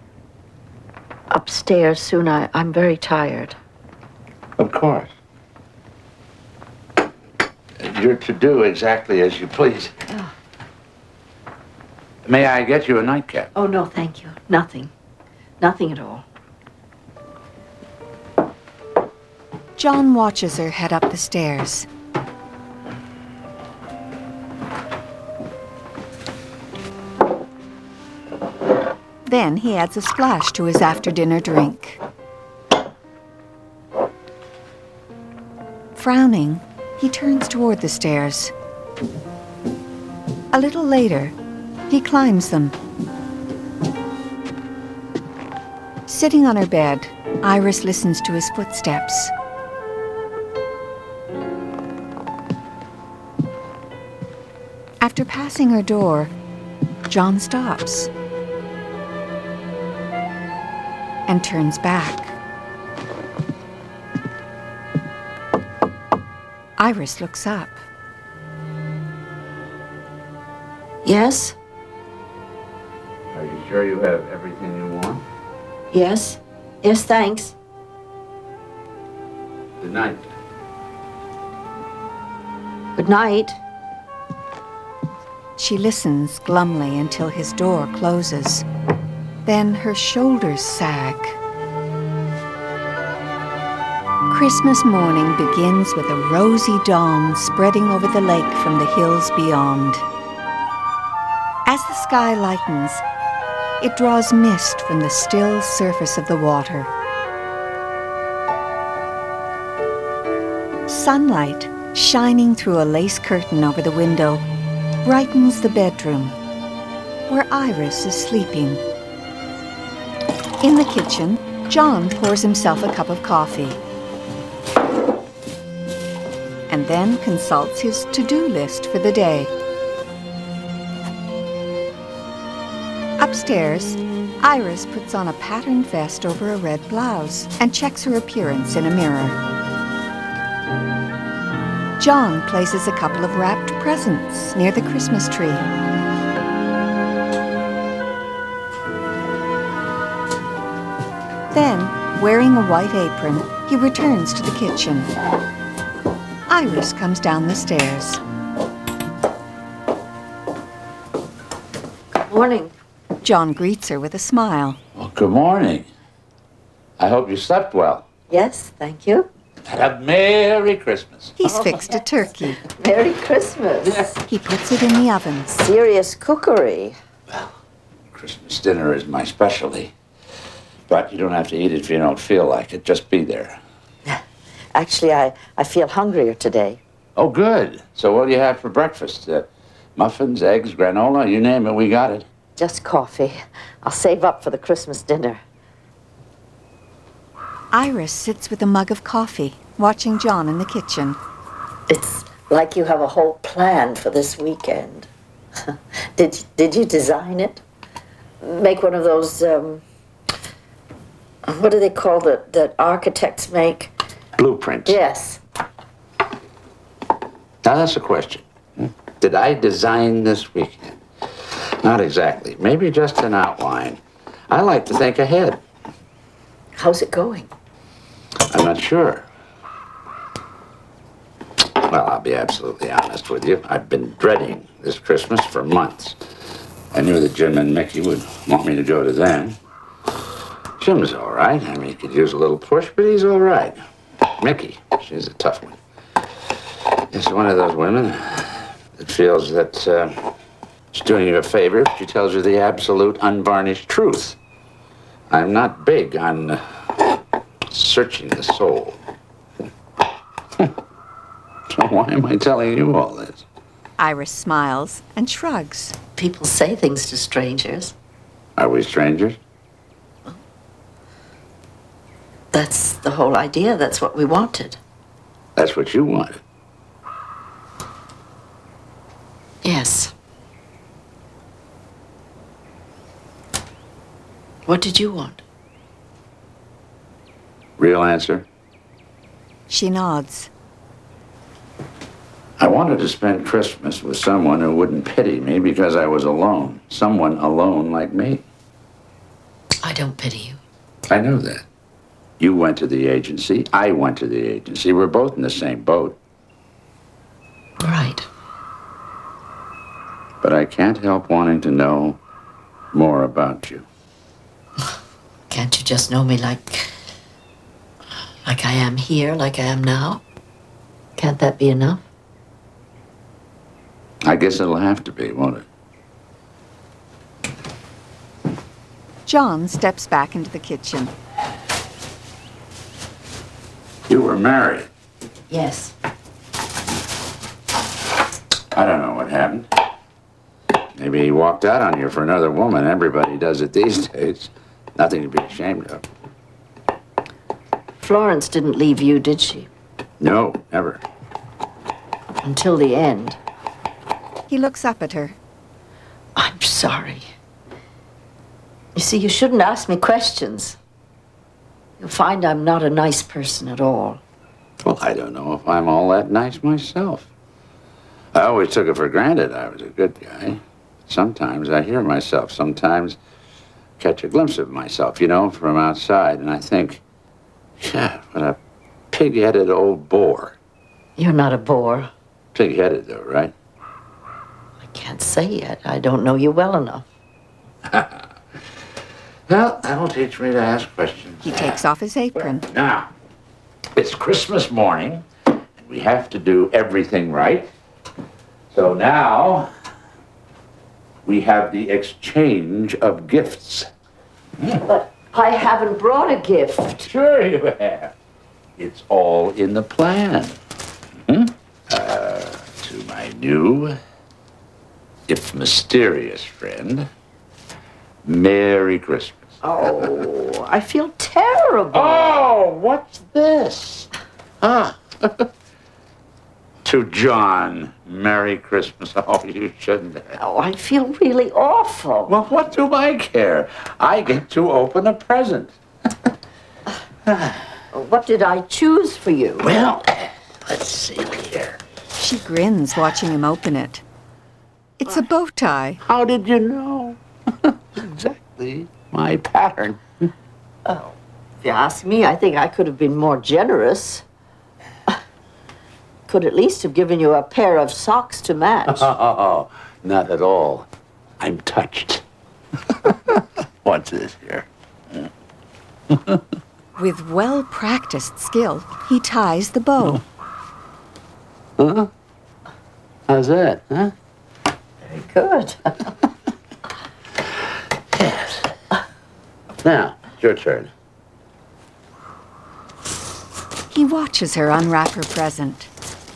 S13: upstairs soon? I, I'm very tired.
S14: Of course. You're to do exactly as you please.
S13: Oh.
S14: May I get you a nightcap?
S13: Oh, no, thank you. Nothing. Nothing at all.
S2: John watches her head up the stairs. Then he adds a splash to his after-dinner drink. Frowning, he turns toward the stairs. A little later, he climbs them. Sitting on her bed, Iris listens to his footsteps. After passing her door, John stops and turns back. Iris looks up.
S13: Yes?
S14: Are you sure you have everything you want?
S13: Yes? Yes, thanks.
S14: Good night.
S13: Good night.
S2: She listens glumly until his door closes. Then her shoulders sag. Christmas morning begins with a rosy dawn spreading over the lake from the hills beyond. As the sky lightens, it draws mist from the still surface of the water. Sunlight, shining through a lace curtain over the window, brightens the bedroom, where Iris is sleeping. In the kitchen, John pours himself a cup of coffee and then consults his to-do list for the day. Upstairs, Iris puts on a patterned vest over a red blouse and checks her appearance in a mirror. John places a couple of wrapped presents near the Christmas tree. Then, wearing a white apron, he returns to the kitchen. Iris comes down the stairs.
S13: Good morning.
S2: John greets her with a smile.
S14: Well, good morning. I hope you slept well.
S13: Yes, thank you.
S14: Have Merry Christmas.
S2: He's
S13: Oh,
S2: fixed a turkey.
S13: Merry Christmas.
S2: He puts it in the oven.
S13: Serious cookery.
S14: Christmas dinner is my specialty. But you don't have to eat it if you don't feel like it. Just be there.
S13: Actually, I, I feel hungrier today.
S14: Oh, good. So what do you have for breakfast? Uh, muffins, eggs, granola, you name it, we got it.
S13: Just coffee. I'll save up for the Christmas dinner.
S2: Iris sits with a mug of coffee, watching John in the kitchen.
S13: It's like you have a whole plan for this weekend. did, did you design it? Make one of those, um, what do they call that, that architects make?
S14: Blueprints.
S13: Yes.
S14: Now that's a question. Did I design this weekend? Not exactly. Maybe just an outline. I like to think ahead.
S13: How's it going?
S14: I'm not sure. Well, I'll be absolutely honest with you. I've been dreading this Christmas for months. I knew that Jim and Mickey would want me to go to them. Jim's all right. I mean, he could use a little push, but he's all right. Mickey, she's a tough one. She's one of those women that feels that uh, she's doing you a favor if she tells you the absolute, unvarnished truth. I'm not big on uh, searching the soul. So why am I telling you all this?
S2: Iris smiles and shrugs.
S13: People say things to strangers.
S14: Are we strangers?
S13: That's the whole idea. That's what we wanted.
S14: That's what you wanted.
S13: Yes. What did you want?
S14: Real answer?
S2: She nods.
S14: I wanted to spend Christmas with someone who wouldn't pity me because I was alone. Someone alone like me.
S13: I don't pity you.
S14: I know that. You went to the agency. I went to the agency. We're both in the same boat.
S13: Right.
S14: But I can't help wanting to know more about you.
S13: Can't you just know me like... like I am here, like I am now? Can't that be enough?
S14: I guess it'll have to be, won't it?
S2: John steps back into the kitchen.
S14: You were married.
S13: Yes.
S14: I don't know what happened. Maybe he walked out on you for another woman. Everybody does it these days. Nothing to be ashamed of.
S13: Florence didn't leave you, did she?
S14: No, never.
S13: Until the end.
S2: He looks up at her.
S13: I'm sorry. You see, you shouldn't ask me questions. You'll find I'm not a nice person at all.
S14: Well, I don't know if I'm all that nice myself. I always took it for granted I was a good guy. Sometimes I hear myself. Sometimes catch a glimpse of myself, you know, from outside. And I think, yeah, what a pig-headed old bore.
S13: You're not a bore.
S14: Pig-headed, though, right?
S13: I can't say yet. I don't know you well enough.
S14: Well, that'll teach me to ask questions.
S2: He takes off his apron.
S14: Now, it's Christmas morning, and we have to do everything right. So now, we have the exchange of gifts.
S13: But I haven't brought a gift.
S14: Sure you have. It's all in the plan. Hmm? Uh, to my new, if mysterious friend, Merry Christmas.
S13: Oh, I feel terrible.
S14: Oh, what's this? Ah. To John, Merry Christmas. Oh, you shouldn't have.
S13: Oh, I feel really awful.
S14: Well, what do I care? I get to open a present.
S13: What did I choose for you?
S14: Well, let's see here.
S2: She grins, watching him open it. It's a bow tie.
S14: How did you know? Exactly my pattern.
S13: Oh, if you ask me, I think I could have been more generous. Could at least have given you a pair of socks to match.
S14: Oh, not at all. I'm touched. What's this here?
S2: With well-practiced skill, he ties the bow.
S14: Huh? How's that, huh?
S13: Very good.
S14: Yes. Now, It's your turn.
S2: He watches her unwrap her present.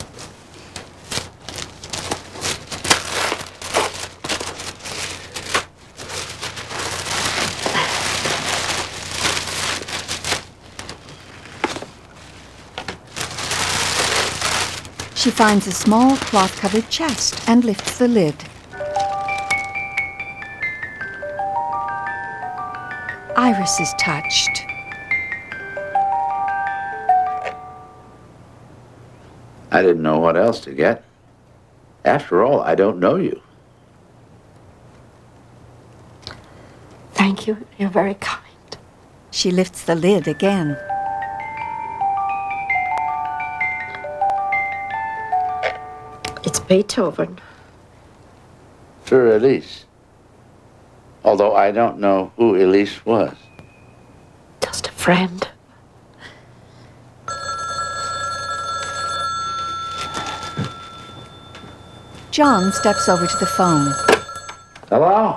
S2: She finds a small cloth-covered chest and lifts the lid. Iris is touched.
S14: I didn't know what else to get. After all, I don't know you.
S13: Thank you. You're very kind.
S2: She lifts the lid again.
S13: It's Beethoven.
S14: For Elise. Although I don't know who Elise was.
S13: Just a friend.
S2: John steps over to the phone.
S14: Hello?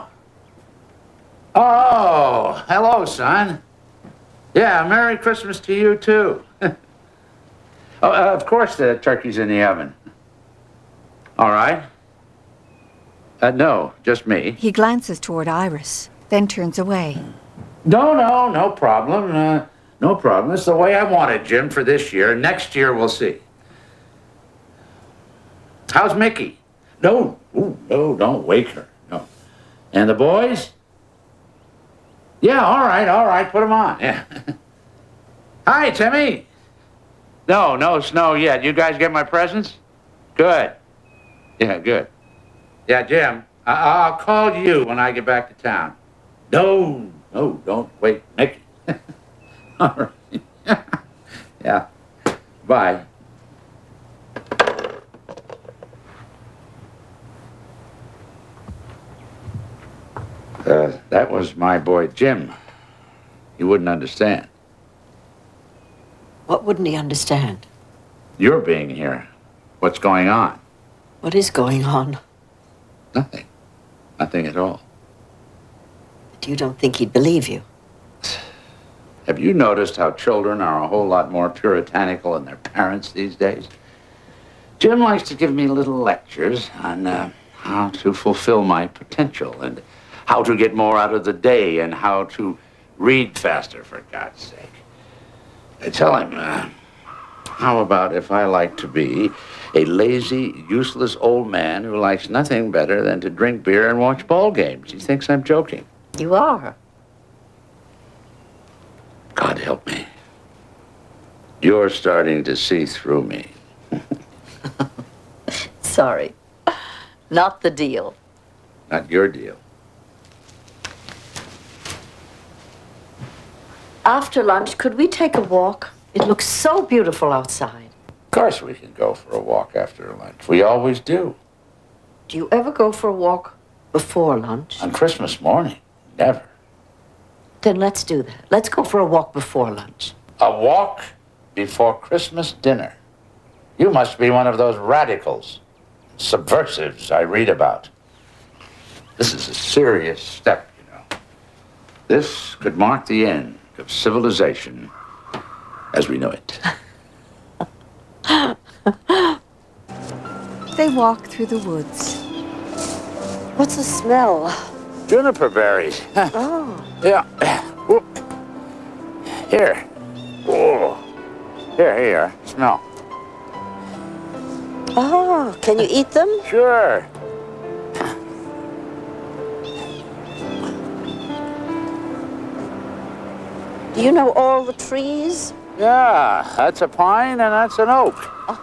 S14: Oh, hello, son. Yeah, Merry Christmas to you, too. oh, uh, of course the turkey's in the oven. All right. Uh, no, just me.
S2: He glances toward Iris, then turns away.
S14: No, no, no problem. Uh, no problem. It's the way I want it, Jim, for this year. Next year, we'll see. How's Mickey? No, ooh, no, don't wake her. No. And the boys? Yeah, all right, all right, put them on. Yeah. Hi, Timmy. No, no snow yet. You guys get my presents? Good. Yeah, good. Yeah, Jim, I I'll call you when I get back to town. No, no, don't wait, Mickey. All right. Yeah. Bye. Uh, that was my boy, Jim. You wouldn't understand.
S13: What wouldn't he understand?
S14: You're being here. What's going on?
S13: What is going on?
S14: Nothing. Nothing at all.
S13: But you don't think he'd believe you?
S14: Have you noticed how children are a whole lot more puritanical than their parents these days? Jim likes to give me little lectures on uh, how to fulfill my potential and how to get more out of the day and how to read faster, for God's sake. I tell him, uh, how about if I like to be a lazy, useless old man who likes nothing better than to drink beer and watch ball games? He thinks I'm joking.
S13: You are.
S14: God help me. You're starting to see through me.
S13: Sorry. Not the deal.
S14: Not your deal.
S13: After lunch, could we take a walk? It looks so beautiful outside.
S14: Of course we can go for a walk after lunch. We always do.
S13: Do you ever go for a walk before lunch?
S14: On Christmas morning? Never.
S13: Then let's do that. Let's go for a walk before lunch.
S14: A walk before Christmas dinner? You must be one of those radicals, subversives I read about. This is a serious step, you know. This could mark the end of civilization as we know it.
S2: They walk through the woods.
S13: What's the smell?
S14: Juniper berries.
S13: Oh.
S14: Yeah. Whoop. Here. Oh. Here, here. Smell.
S13: Oh, can you eat them?
S14: Sure.
S13: Do you know all the trees?
S14: Yeah, that's a pine and that's an oak.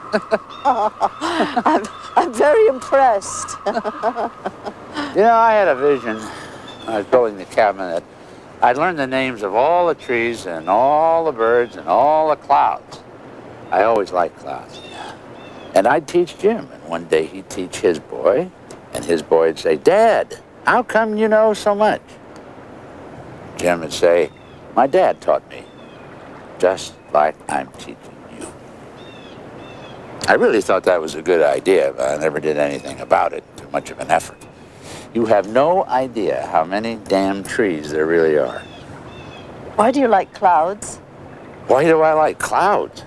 S13: I'm, I'm very impressed.
S14: You know, I had a vision when I was building the cabin that I'd learn the names of all the trees and all the birds and all the clouds. I always liked clouds. And I'd teach Jim, and one day he'd teach his boy, and his boy would say, Dad, how come you know so much? Jim would say, my dad taught me, just like I'm teaching you. I really thought that was a good idea, but I never did anything about it, too much of an effort. You have no idea how many damn trees there really are.
S13: Why do you like clouds?
S14: Why do I like clouds?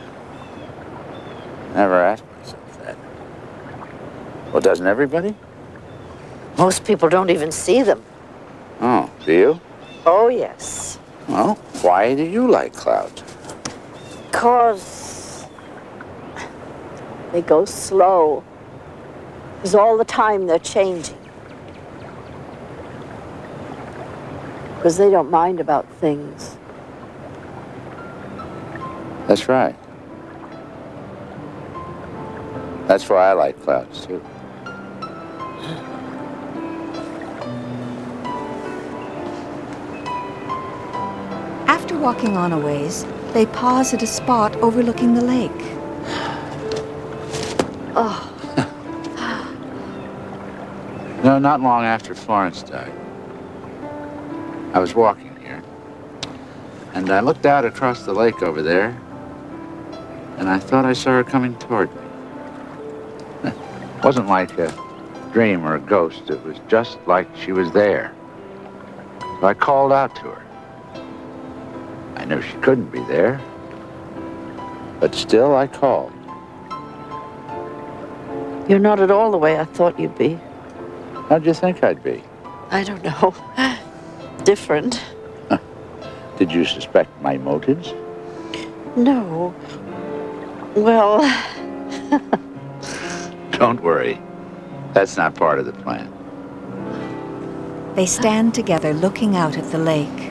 S14: Never asked myself that. Well, doesn't everybody?
S13: Most people don't even see them.
S14: Oh, do you?
S13: Oh, yes.
S14: Well, why do you like clouds?
S13: Because they go slow. Because all the time they're changing. Because they don't mind about things.
S14: That's right. That's why I like clouds, too.
S2: After walking on a ways, they pause at a spot overlooking the lake.
S13: Oh.
S14: No, not long after Florence died. I was walking here, and I looked out across the lake over there, and I thought I saw her coming toward me. It wasn't like a dream or a ghost. It was just like she was there. So I called out to her. I knew she couldn't be there, but still I called.
S13: You're not at all the way I thought you'd be.
S14: How'd you think I'd be?
S13: I don't know. Different.
S14: Did you suspect my motives?
S13: No. Well...
S14: Don't worry. That's not part of the plan.
S2: They stand together looking out at the lake.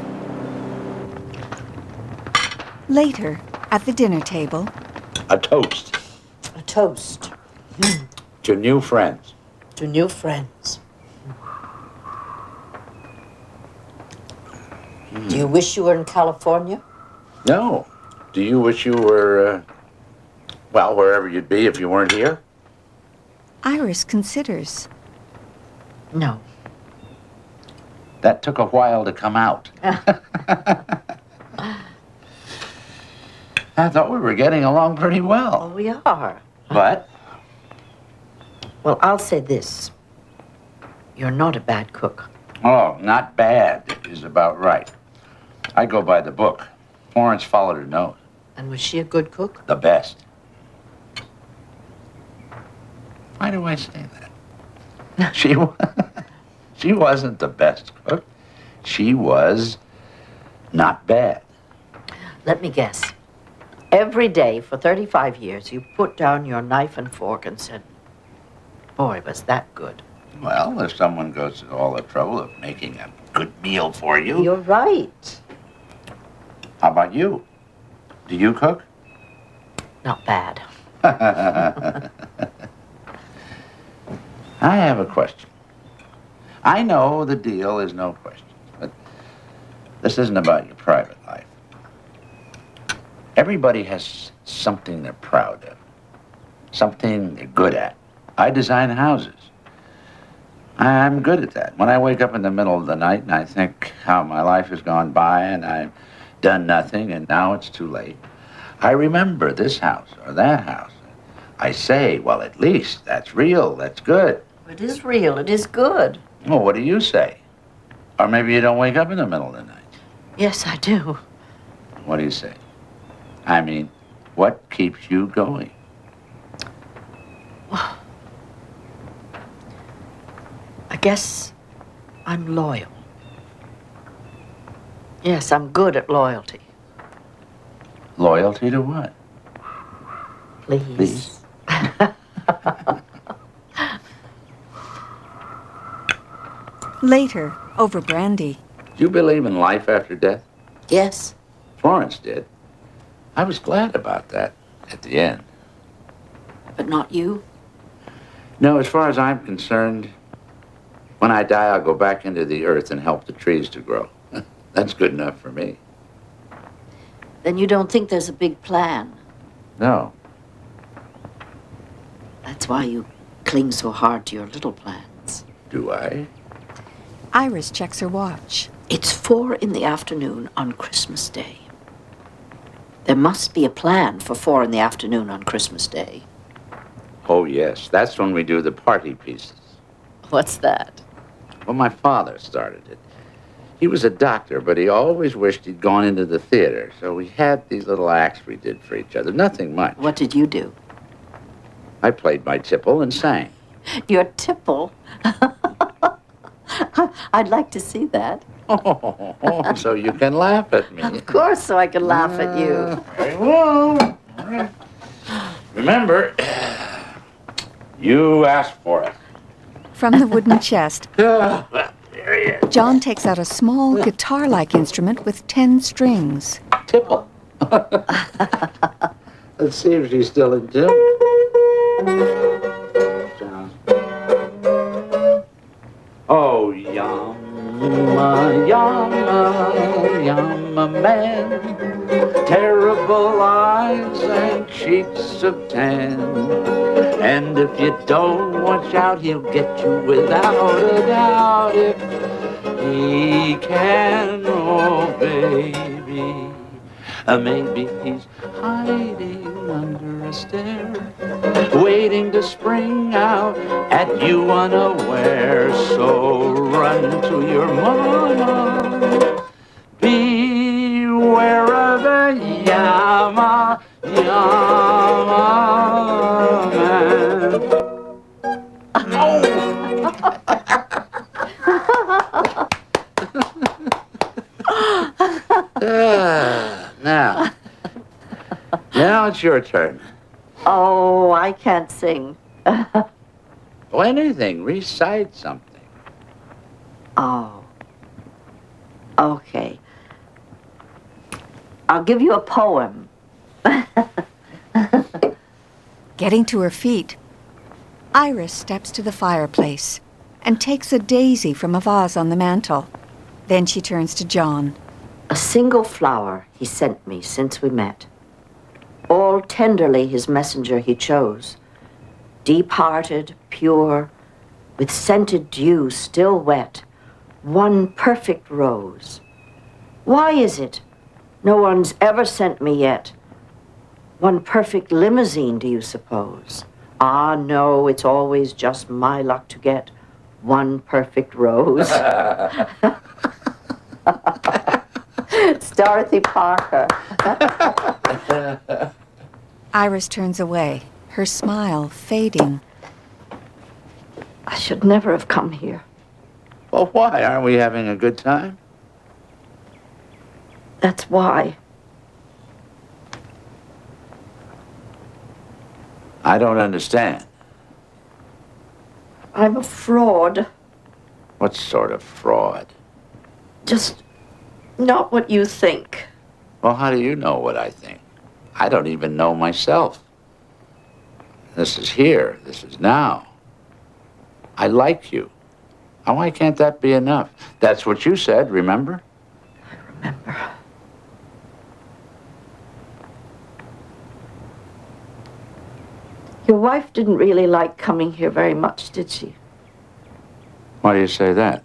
S2: Later, at the dinner table...
S14: A toast.
S13: A toast.
S14: To new friends.
S13: To new friends. Mm. Do you wish you were in California?
S14: No. Do you wish you were, uh, well, wherever you'd be if you weren't here?
S2: Iris considers.
S13: No.
S14: That took a while to come out. I thought we were getting along pretty well.
S13: Oh, we are.
S14: But?
S13: Well, I'll say this. You're not a bad cook.
S14: Oh, not bad is about right. I go by the book. Florence followed her nose.
S13: And was she a good cook?
S14: The best. Why do I say that? She, she wasn't the best cook. She was not bad.
S13: Let me guess. Every day for thirty-five years, you put down your knife and fork and said, boy, was that good.
S14: Well, if someone goes to all the trouble of making a good meal for you...
S13: You're right.
S14: How about you? Do you cook?
S13: Not bad.
S14: I have a question. I know the deal is no question, but this isn't about your private life. Everybody has something they're proud of, something they're good at. I design houses. I'm good at that. When I wake up in the middle of the night and I think how my life has gone by and I've done nothing and now it's too late, I remember this house or that house. I say, well, at least that's real, that's good.
S13: It is real, it is good.
S14: Well, what do you say? Or maybe you don't wake up in the middle of the night.
S13: Yes, I do.
S14: What do you say? I mean, what keeps you going?
S13: I guess I'm loyal. Yes, I'm good at loyalty.
S14: Loyalty to what?
S13: Please.
S14: Please.
S2: Later, over brandy.
S14: Do you believe in life after death?
S13: Yes.
S14: Florence did. I was glad about that at the end.
S13: But not you?
S14: No, as far as I'm concerned, when I die, I'll go back into the earth and help the trees to grow. That's good enough for me.
S13: Then you don't think there's a big plan?
S14: No.
S13: That's why you cling so hard to your little plans.
S14: Do I?
S2: Iris checks her watch.
S13: It's four in the afternoon on Christmas Day. There must be a plan for four in the afternoon on Christmas Day.
S14: Oh, yes. That's when we do the party pieces.
S13: What's that?
S14: Well, my father started it. He was a doctor, but he always wished he'd gone into the theater. So we had these little acts we did for each other. Nothing much.
S13: What did you do?
S14: I played my tipple and sang.
S13: Your tipple? I'd like to see that.
S14: Oh, so you can laugh at me.
S13: Of course, so I can laugh at you.
S14: Very well. All right. Remember, you asked for it.
S2: From the wooden chest, John takes out a small guitar-like instrument with ten strings.
S14: Tipple. Let's see if she's still in tune. Oh, yama, yama, yama man, terrible eyes and cheeks of tan. And if you don't watch out, he'll get you without a doubt if he can, oh baby. Uh, maybe he's hiding under a stair, waiting to spring out at you unaware. So run to your mama, beware of the yama, yama man. uh, now, now it's your turn.
S13: Oh, I can't sing.
S14: Oh, anything. Recite something.
S13: Oh. Okay. I'll give you a poem.
S2: Getting to her feet, Iris steps to the fireplace and takes a daisy from a vase on the mantel. Then she turns to John.
S13: A single flower he sent me since we met. All tenderly his messenger he chose, deep-hearted, pure, with scented dew still wet, one perfect rose. Why is it no one's ever sent me yet one perfect limousine, do you suppose? Ah, no, it's always just my luck to get one perfect rose. It's Dorothy Parker.
S2: Iris turns away, her smile fading.
S13: I should never have come here.
S14: Well, why? Aren't we having a good time?
S13: That's why.
S14: I don't understand.
S13: I'm a fraud.
S14: What sort of fraud?
S13: Just not what you think.
S14: Well, how do you know what I think? I don't even know myself. This is here. This is now. I like you. Now, why can't that be enough? That's what you said, remember?
S13: I remember. Your wife didn't really like coming here very much, did she?
S14: Why do you say that?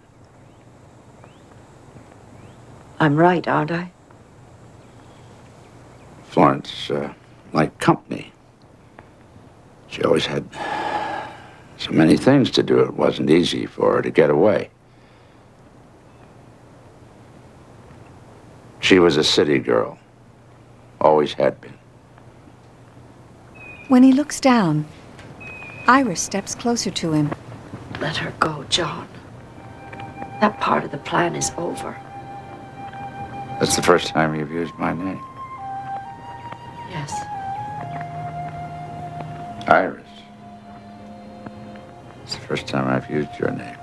S13: I'm right, aren't I?
S14: Florence uh, liked company. She always had so many things to do, it wasn't easy for her to get away. She was a city girl. Always had been.
S2: When he looks down, Iris steps closer to him.
S13: Let her go, John. That part of the plan is over.
S14: That's the first time you've used my name.
S13: Yes.
S14: Iris. It's the first time I've used your name.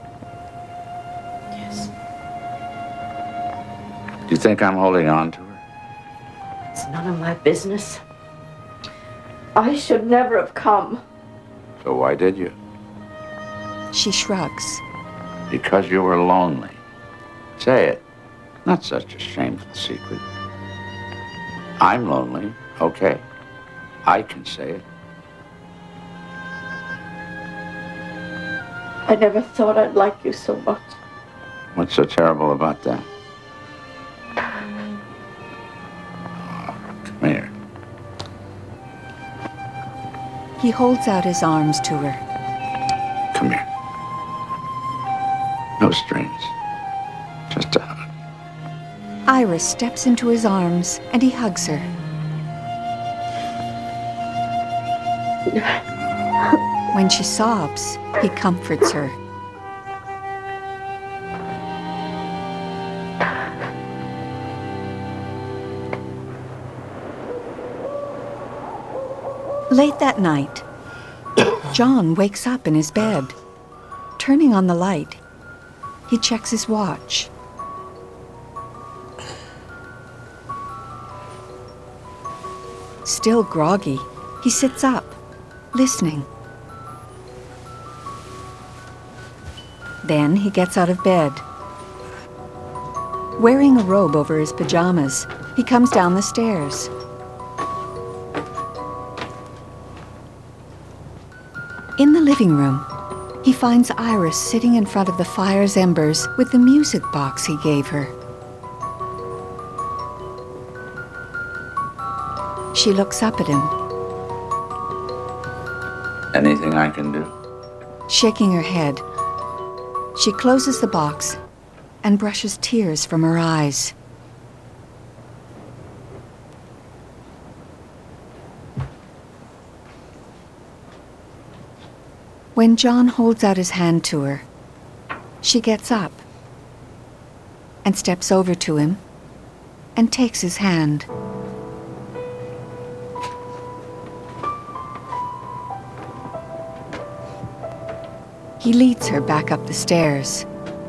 S13: Yes.
S14: Do you think I'm holding on to her?
S13: It's none of my business. I should never have come.
S14: So why did you?
S2: She shrugs.
S14: Because you were lonely. Say it. Not such a shameful secret. I'm lonely. Okay. I can say it.
S13: I never thought I'd like you so much.
S14: What's so terrible about that? Oh, come here.
S2: He holds out his arms to her.
S14: Come here. No strings. Just a hug.
S2: Iris steps into his arms and he hugs her. When she sobs, he comforts her. Late that night, John wakes up in his bed. Turning on the light, he checks his watch. Still groggy, he sits up, listening. Then he gets out of bed. Wearing a robe over his pajamas, he comes down the stairs. In the living room, he finds Iris sitting in front of the fire's embers with the music box he gave her. She looks up at him.
S14: Anything I can do?
S2: Shaking her head, she closes the box and brushes tears from her eyes. When John holds out his hand to her, she gets up and steps over to him and takes his hand. He leads her back up the stairs.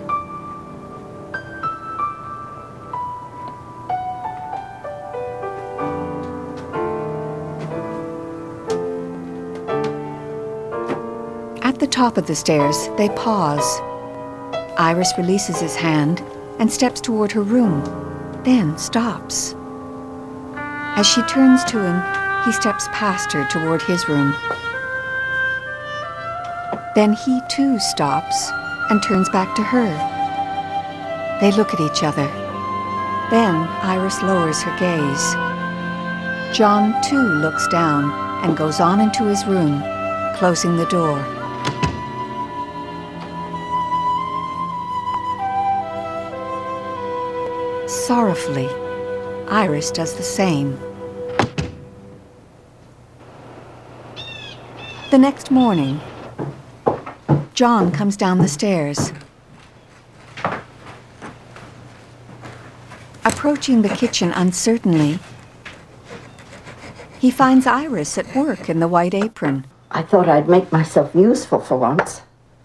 S2: At the top of the stairs, they pause. Iris releases his hand and steps toward her room, then stops. As she turns to him, he steps past her toward his room. Then he too stops and turns back to her. They look at each other. Then Iris lowers her gaze. John too looks down and goes on into his room, closing the door. Sorrowfully, Iris does the same. The next morning, John comes down the stairs. Approaching the kitchen uncertainly, he finds Iris at work in the white apron.
S13: I thought I'd make myself useful for once.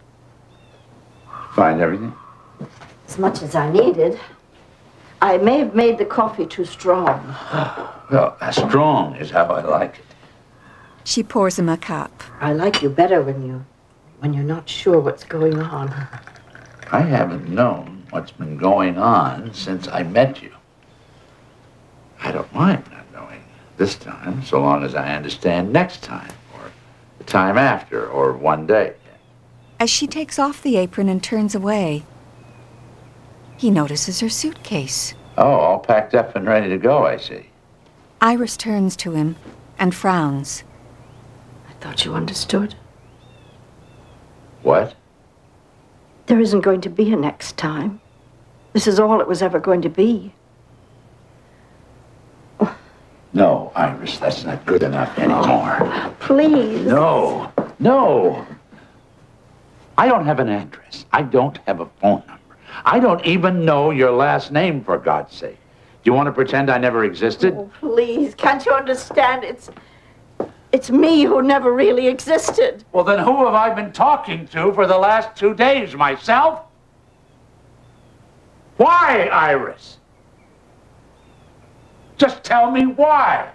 S14: Find everything?
S13: As much as I needed. I may have made the coffee too strong.
S14: Well, strong is how I like it.
S2: She pours him a cup.
S13: I like you better when you, when you're not sure what's going on.
S14: I haven't known what's been going on since I met you. I don't mind not knowing this time, so long as I understand next time, or the time after, or one day.
S2: As she takes off the apron and turns away, he notices her suitcase.
S14: Oh, all packed up and ready to go, I see.
S2: Iris turns to him and frowns.
S13: I thought you understood.
S14: What?
S13: There isn't going to be a next time. This is all it was ever going to be.
S14: No, Iris, that's not good enough anymore.
S13: Oh, please.
S14: No, no. I don't have an address. I don't have a phone number. I don't even know your last name, for God's sake. Do you want to pretend I never existed?
S13: Oh, please, can't you understand? It's... It's me who never really existed.
S14: Well, then who have I been talking to for the last two days? Myself? Why, Iris? Just tell me why.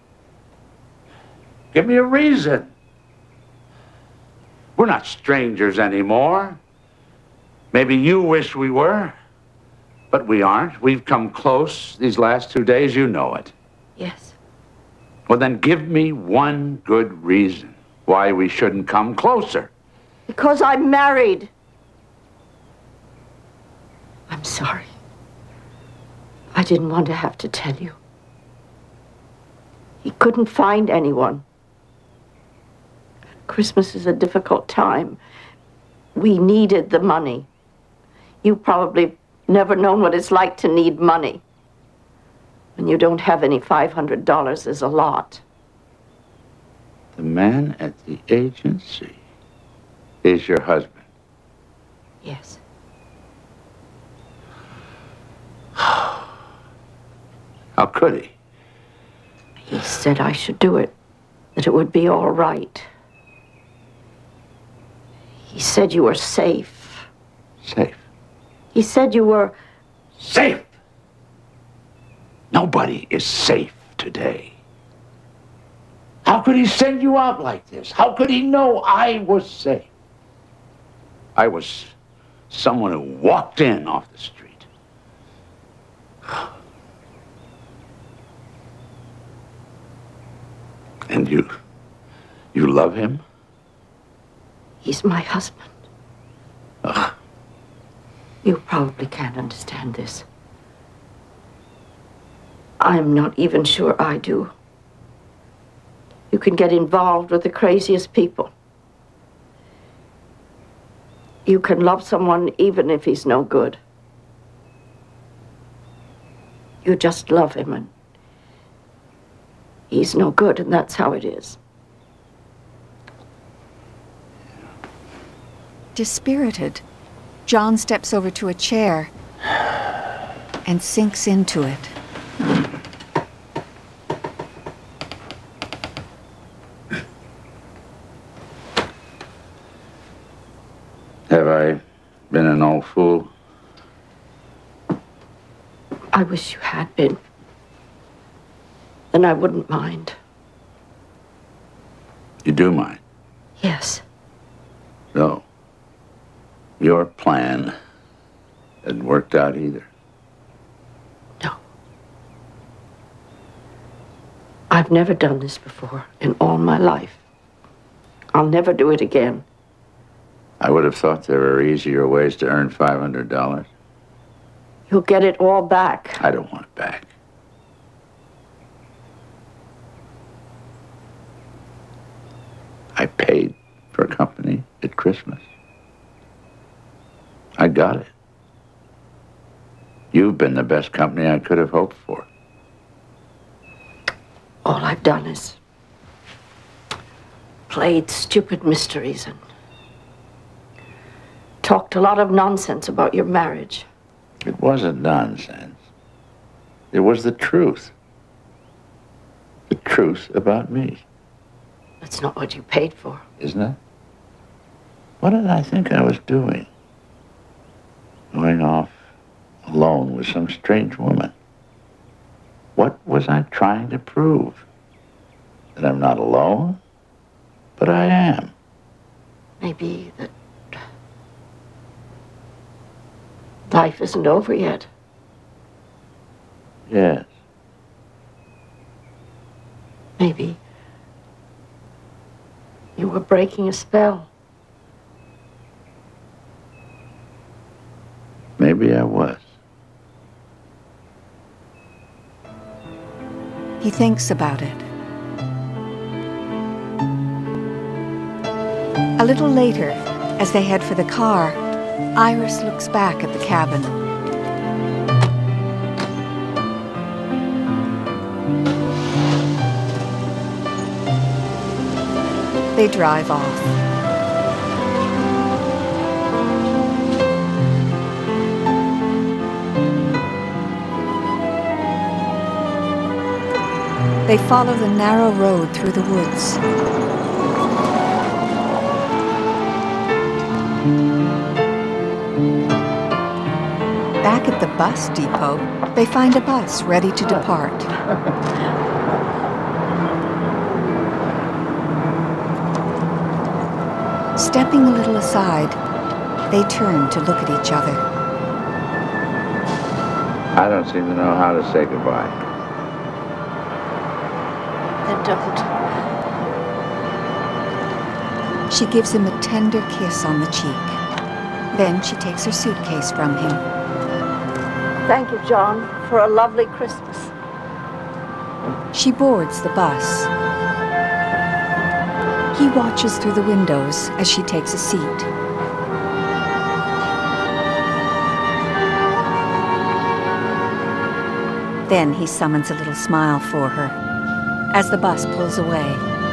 S14: Give me a reason. We're not strangers anymore. Maybe you wish we were, but we aren't. We've come close these last two days. You know it.
S13: Yes.
S14: Well, then give me one good reason why we shouldn't come closer.
S13: Because I'm married. I'm sorry. I didn't want to have to tell you. He couldn't find anyone. Christmas is a difficult time. We needed the money. You probably Never known what it's like to need money. When you don't have any, five hundred dollars is a lot.
S14: The man at the agency is your husband.
S13: Yes.
S14: How could he?
S13: He said I should do it, that it would be all right. He said you were safe.
S14: Safe?
S13: He said you were...
S14: Safe? Nobody is safe today. How could he send you out like this? How could he know I was safe? I was someone who walked in off the street. And you, you love him?
S13: He's my husband.
S14: Ugh.
S13: You probably can't understand this. I'm not even sure I do. You can get involved with the craziest people. You can love someone even if he's no good. You just love him and he's no good, and that's how it is.
S2: Dispirited, John steps over to a chair and sinks into it.
S14: Have I been an old fool?
S13: I wish you had been. Then I wouldn't mind.
S14: You do mind?
S13: Yes.
S14: So, your plan hadn't worked out either?
S13: No. I've never done this before in all my life. I'll never do it again.
S14: I would have thought there were easier ways to earn five hundred dollars.
S13: You'll get it all back.
S14: I don't want it back. I paid for a company at Christmas. I got it. You've been the best company I could have hoped for.
S13: All I've done is played stupid mysteries and talked a lot of nonsense about your marriage.
S14: It wasn't nonsense. It was the truth. The truth about me.
S13: That's not what you paid for.
S14: Isn't it? What did I think I was doing? Going off alone with some strange woman. What was I trying to prove? That I'm not alone? But I am.
S13: Maybe that life isn't over yet.
S14: Yes.
S13: Maybe you were breaking a spell.
S14: Maybe I was.
S2: He thinks about it. A little later, as they head for the car, Iris looks back at the cabin. They drive off. They follow the narrow road through the woods. Back at the bus depot, they find a bus ready to depart. Stepping a little aside, they turn to look at each other.
S14: I don't seem to know how to say goodbye.
S13: Then don't.
S2: She gives him a tender kiss on the cheek. Then she takes her suitcase from him.
S13: Thank you, John, for a lovely Christmas.
S2: She boards the bus. He watches through the windows as she takes a seat. Then he summons a little smile for her as the bus pulls away.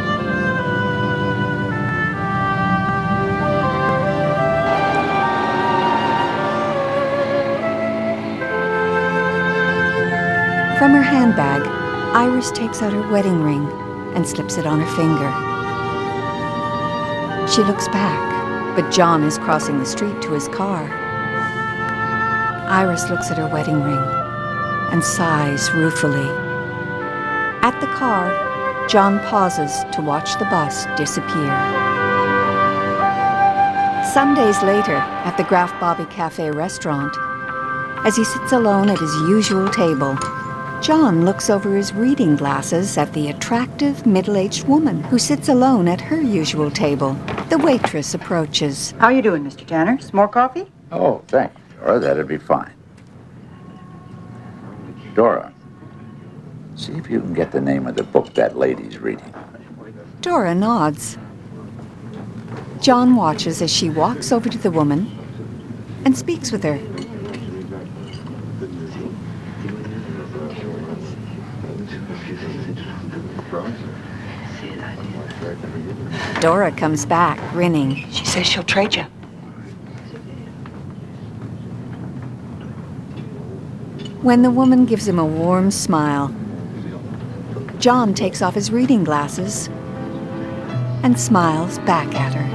S2: From her handbag, Iris takes out her wedding ring and slips it on her finger. She looks back, but John is crossing the street to his car. Iris looks at her wedding ring and sighs ruefully. At the car, John pauses to watch the bus disappear. Some days later, at the Graf Bobby Cafe restaurant, as he sits alone at his usual table, John looks over his reading glasses at the attractive, middle-aged woman who sits alone at her usual table. The waitress approaches.
S3: How you doing, Mister Tanner? Some more coffee?
S14: Oh, thanks, Dora. That'd be fine. Dora, see if you can get the name of the book that lady's reading.
S2: Dora nods. John watches as she walks over to the woman and speaks with her. Dora comes back, grinning.
S3: She says she'll trade you.
S2: When the woman gives him a warm smile, John takes off his reading glasses and smiles back at her.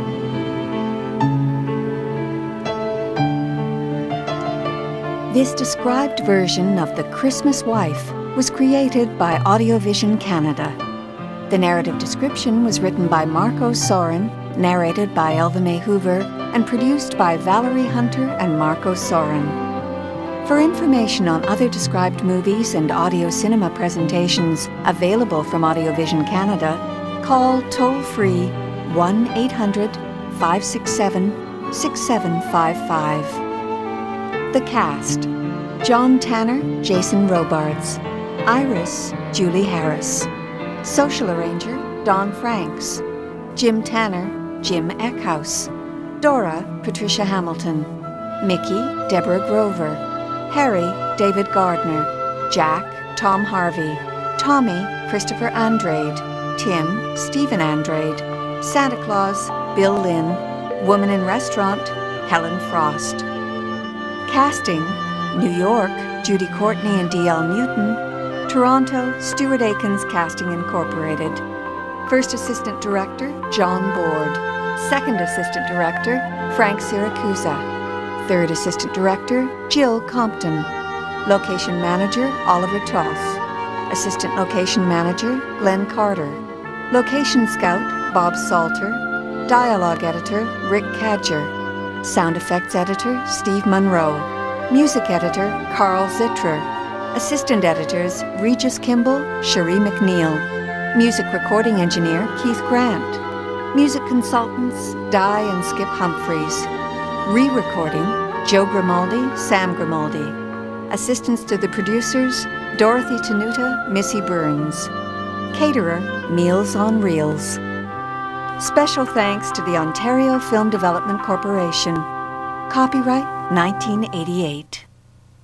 S2: This described version of The Christmas Wife was created by Audiovision Canada. The narrative description was written by Marco Soren, narrated by Elva May Hoover, and produced by Valerie Hunter and Marco Soren. For information on other described movies and audio cinema presentations available from Audiovision Canada, call toll-free one eight hundred, five six seven, six seven five five. The cast: John Tanner, Jason Robards; Iris, Julie Harris; Social arranger, Don Franks; Jim Tanner, Jim Eckhouse; Dora, Patricia Hamilton; Mickey, Deborah Grover; Harry, David Gardner; Jack, Tom Harvey; Tommy, Christopher Andrade; Tim, Stephen Andrade; Santa Claus, Bill Lynn; Woman in Restaurant, Helen Frost. Casting: New York, Judy Courtney and D L Newton; Toronto, Stuart Aikens Casting Incorporated. First Assistant Director, John Board. Second Assistant Director, Frank Siracusa. Third Assistant Director, Jill Compton. Location Manager, Oliver Toth. Assistant Location Manager, Glenn Carter. Location Scout, Bob Salter. Dialogue Editor, Rick Cadger. Sound Effects Editor, Steve Monroe. Music Editor, Carl Zittrer. Assistant Editors, Regis Kimball, Cherie McNeil. Music Recording Engineer, Keith Grant. Music Consultants, Di and Skip Humphreys. Re-recording, Joe Grimaldi, Sam Grimaldi. Assistants to the producers, Dorothy Tenuta, Missy Burns. Caterer, Meals on Reels. Special thanks to the Ontario Film Development Corporation. Copyright nineteen eighty-eight.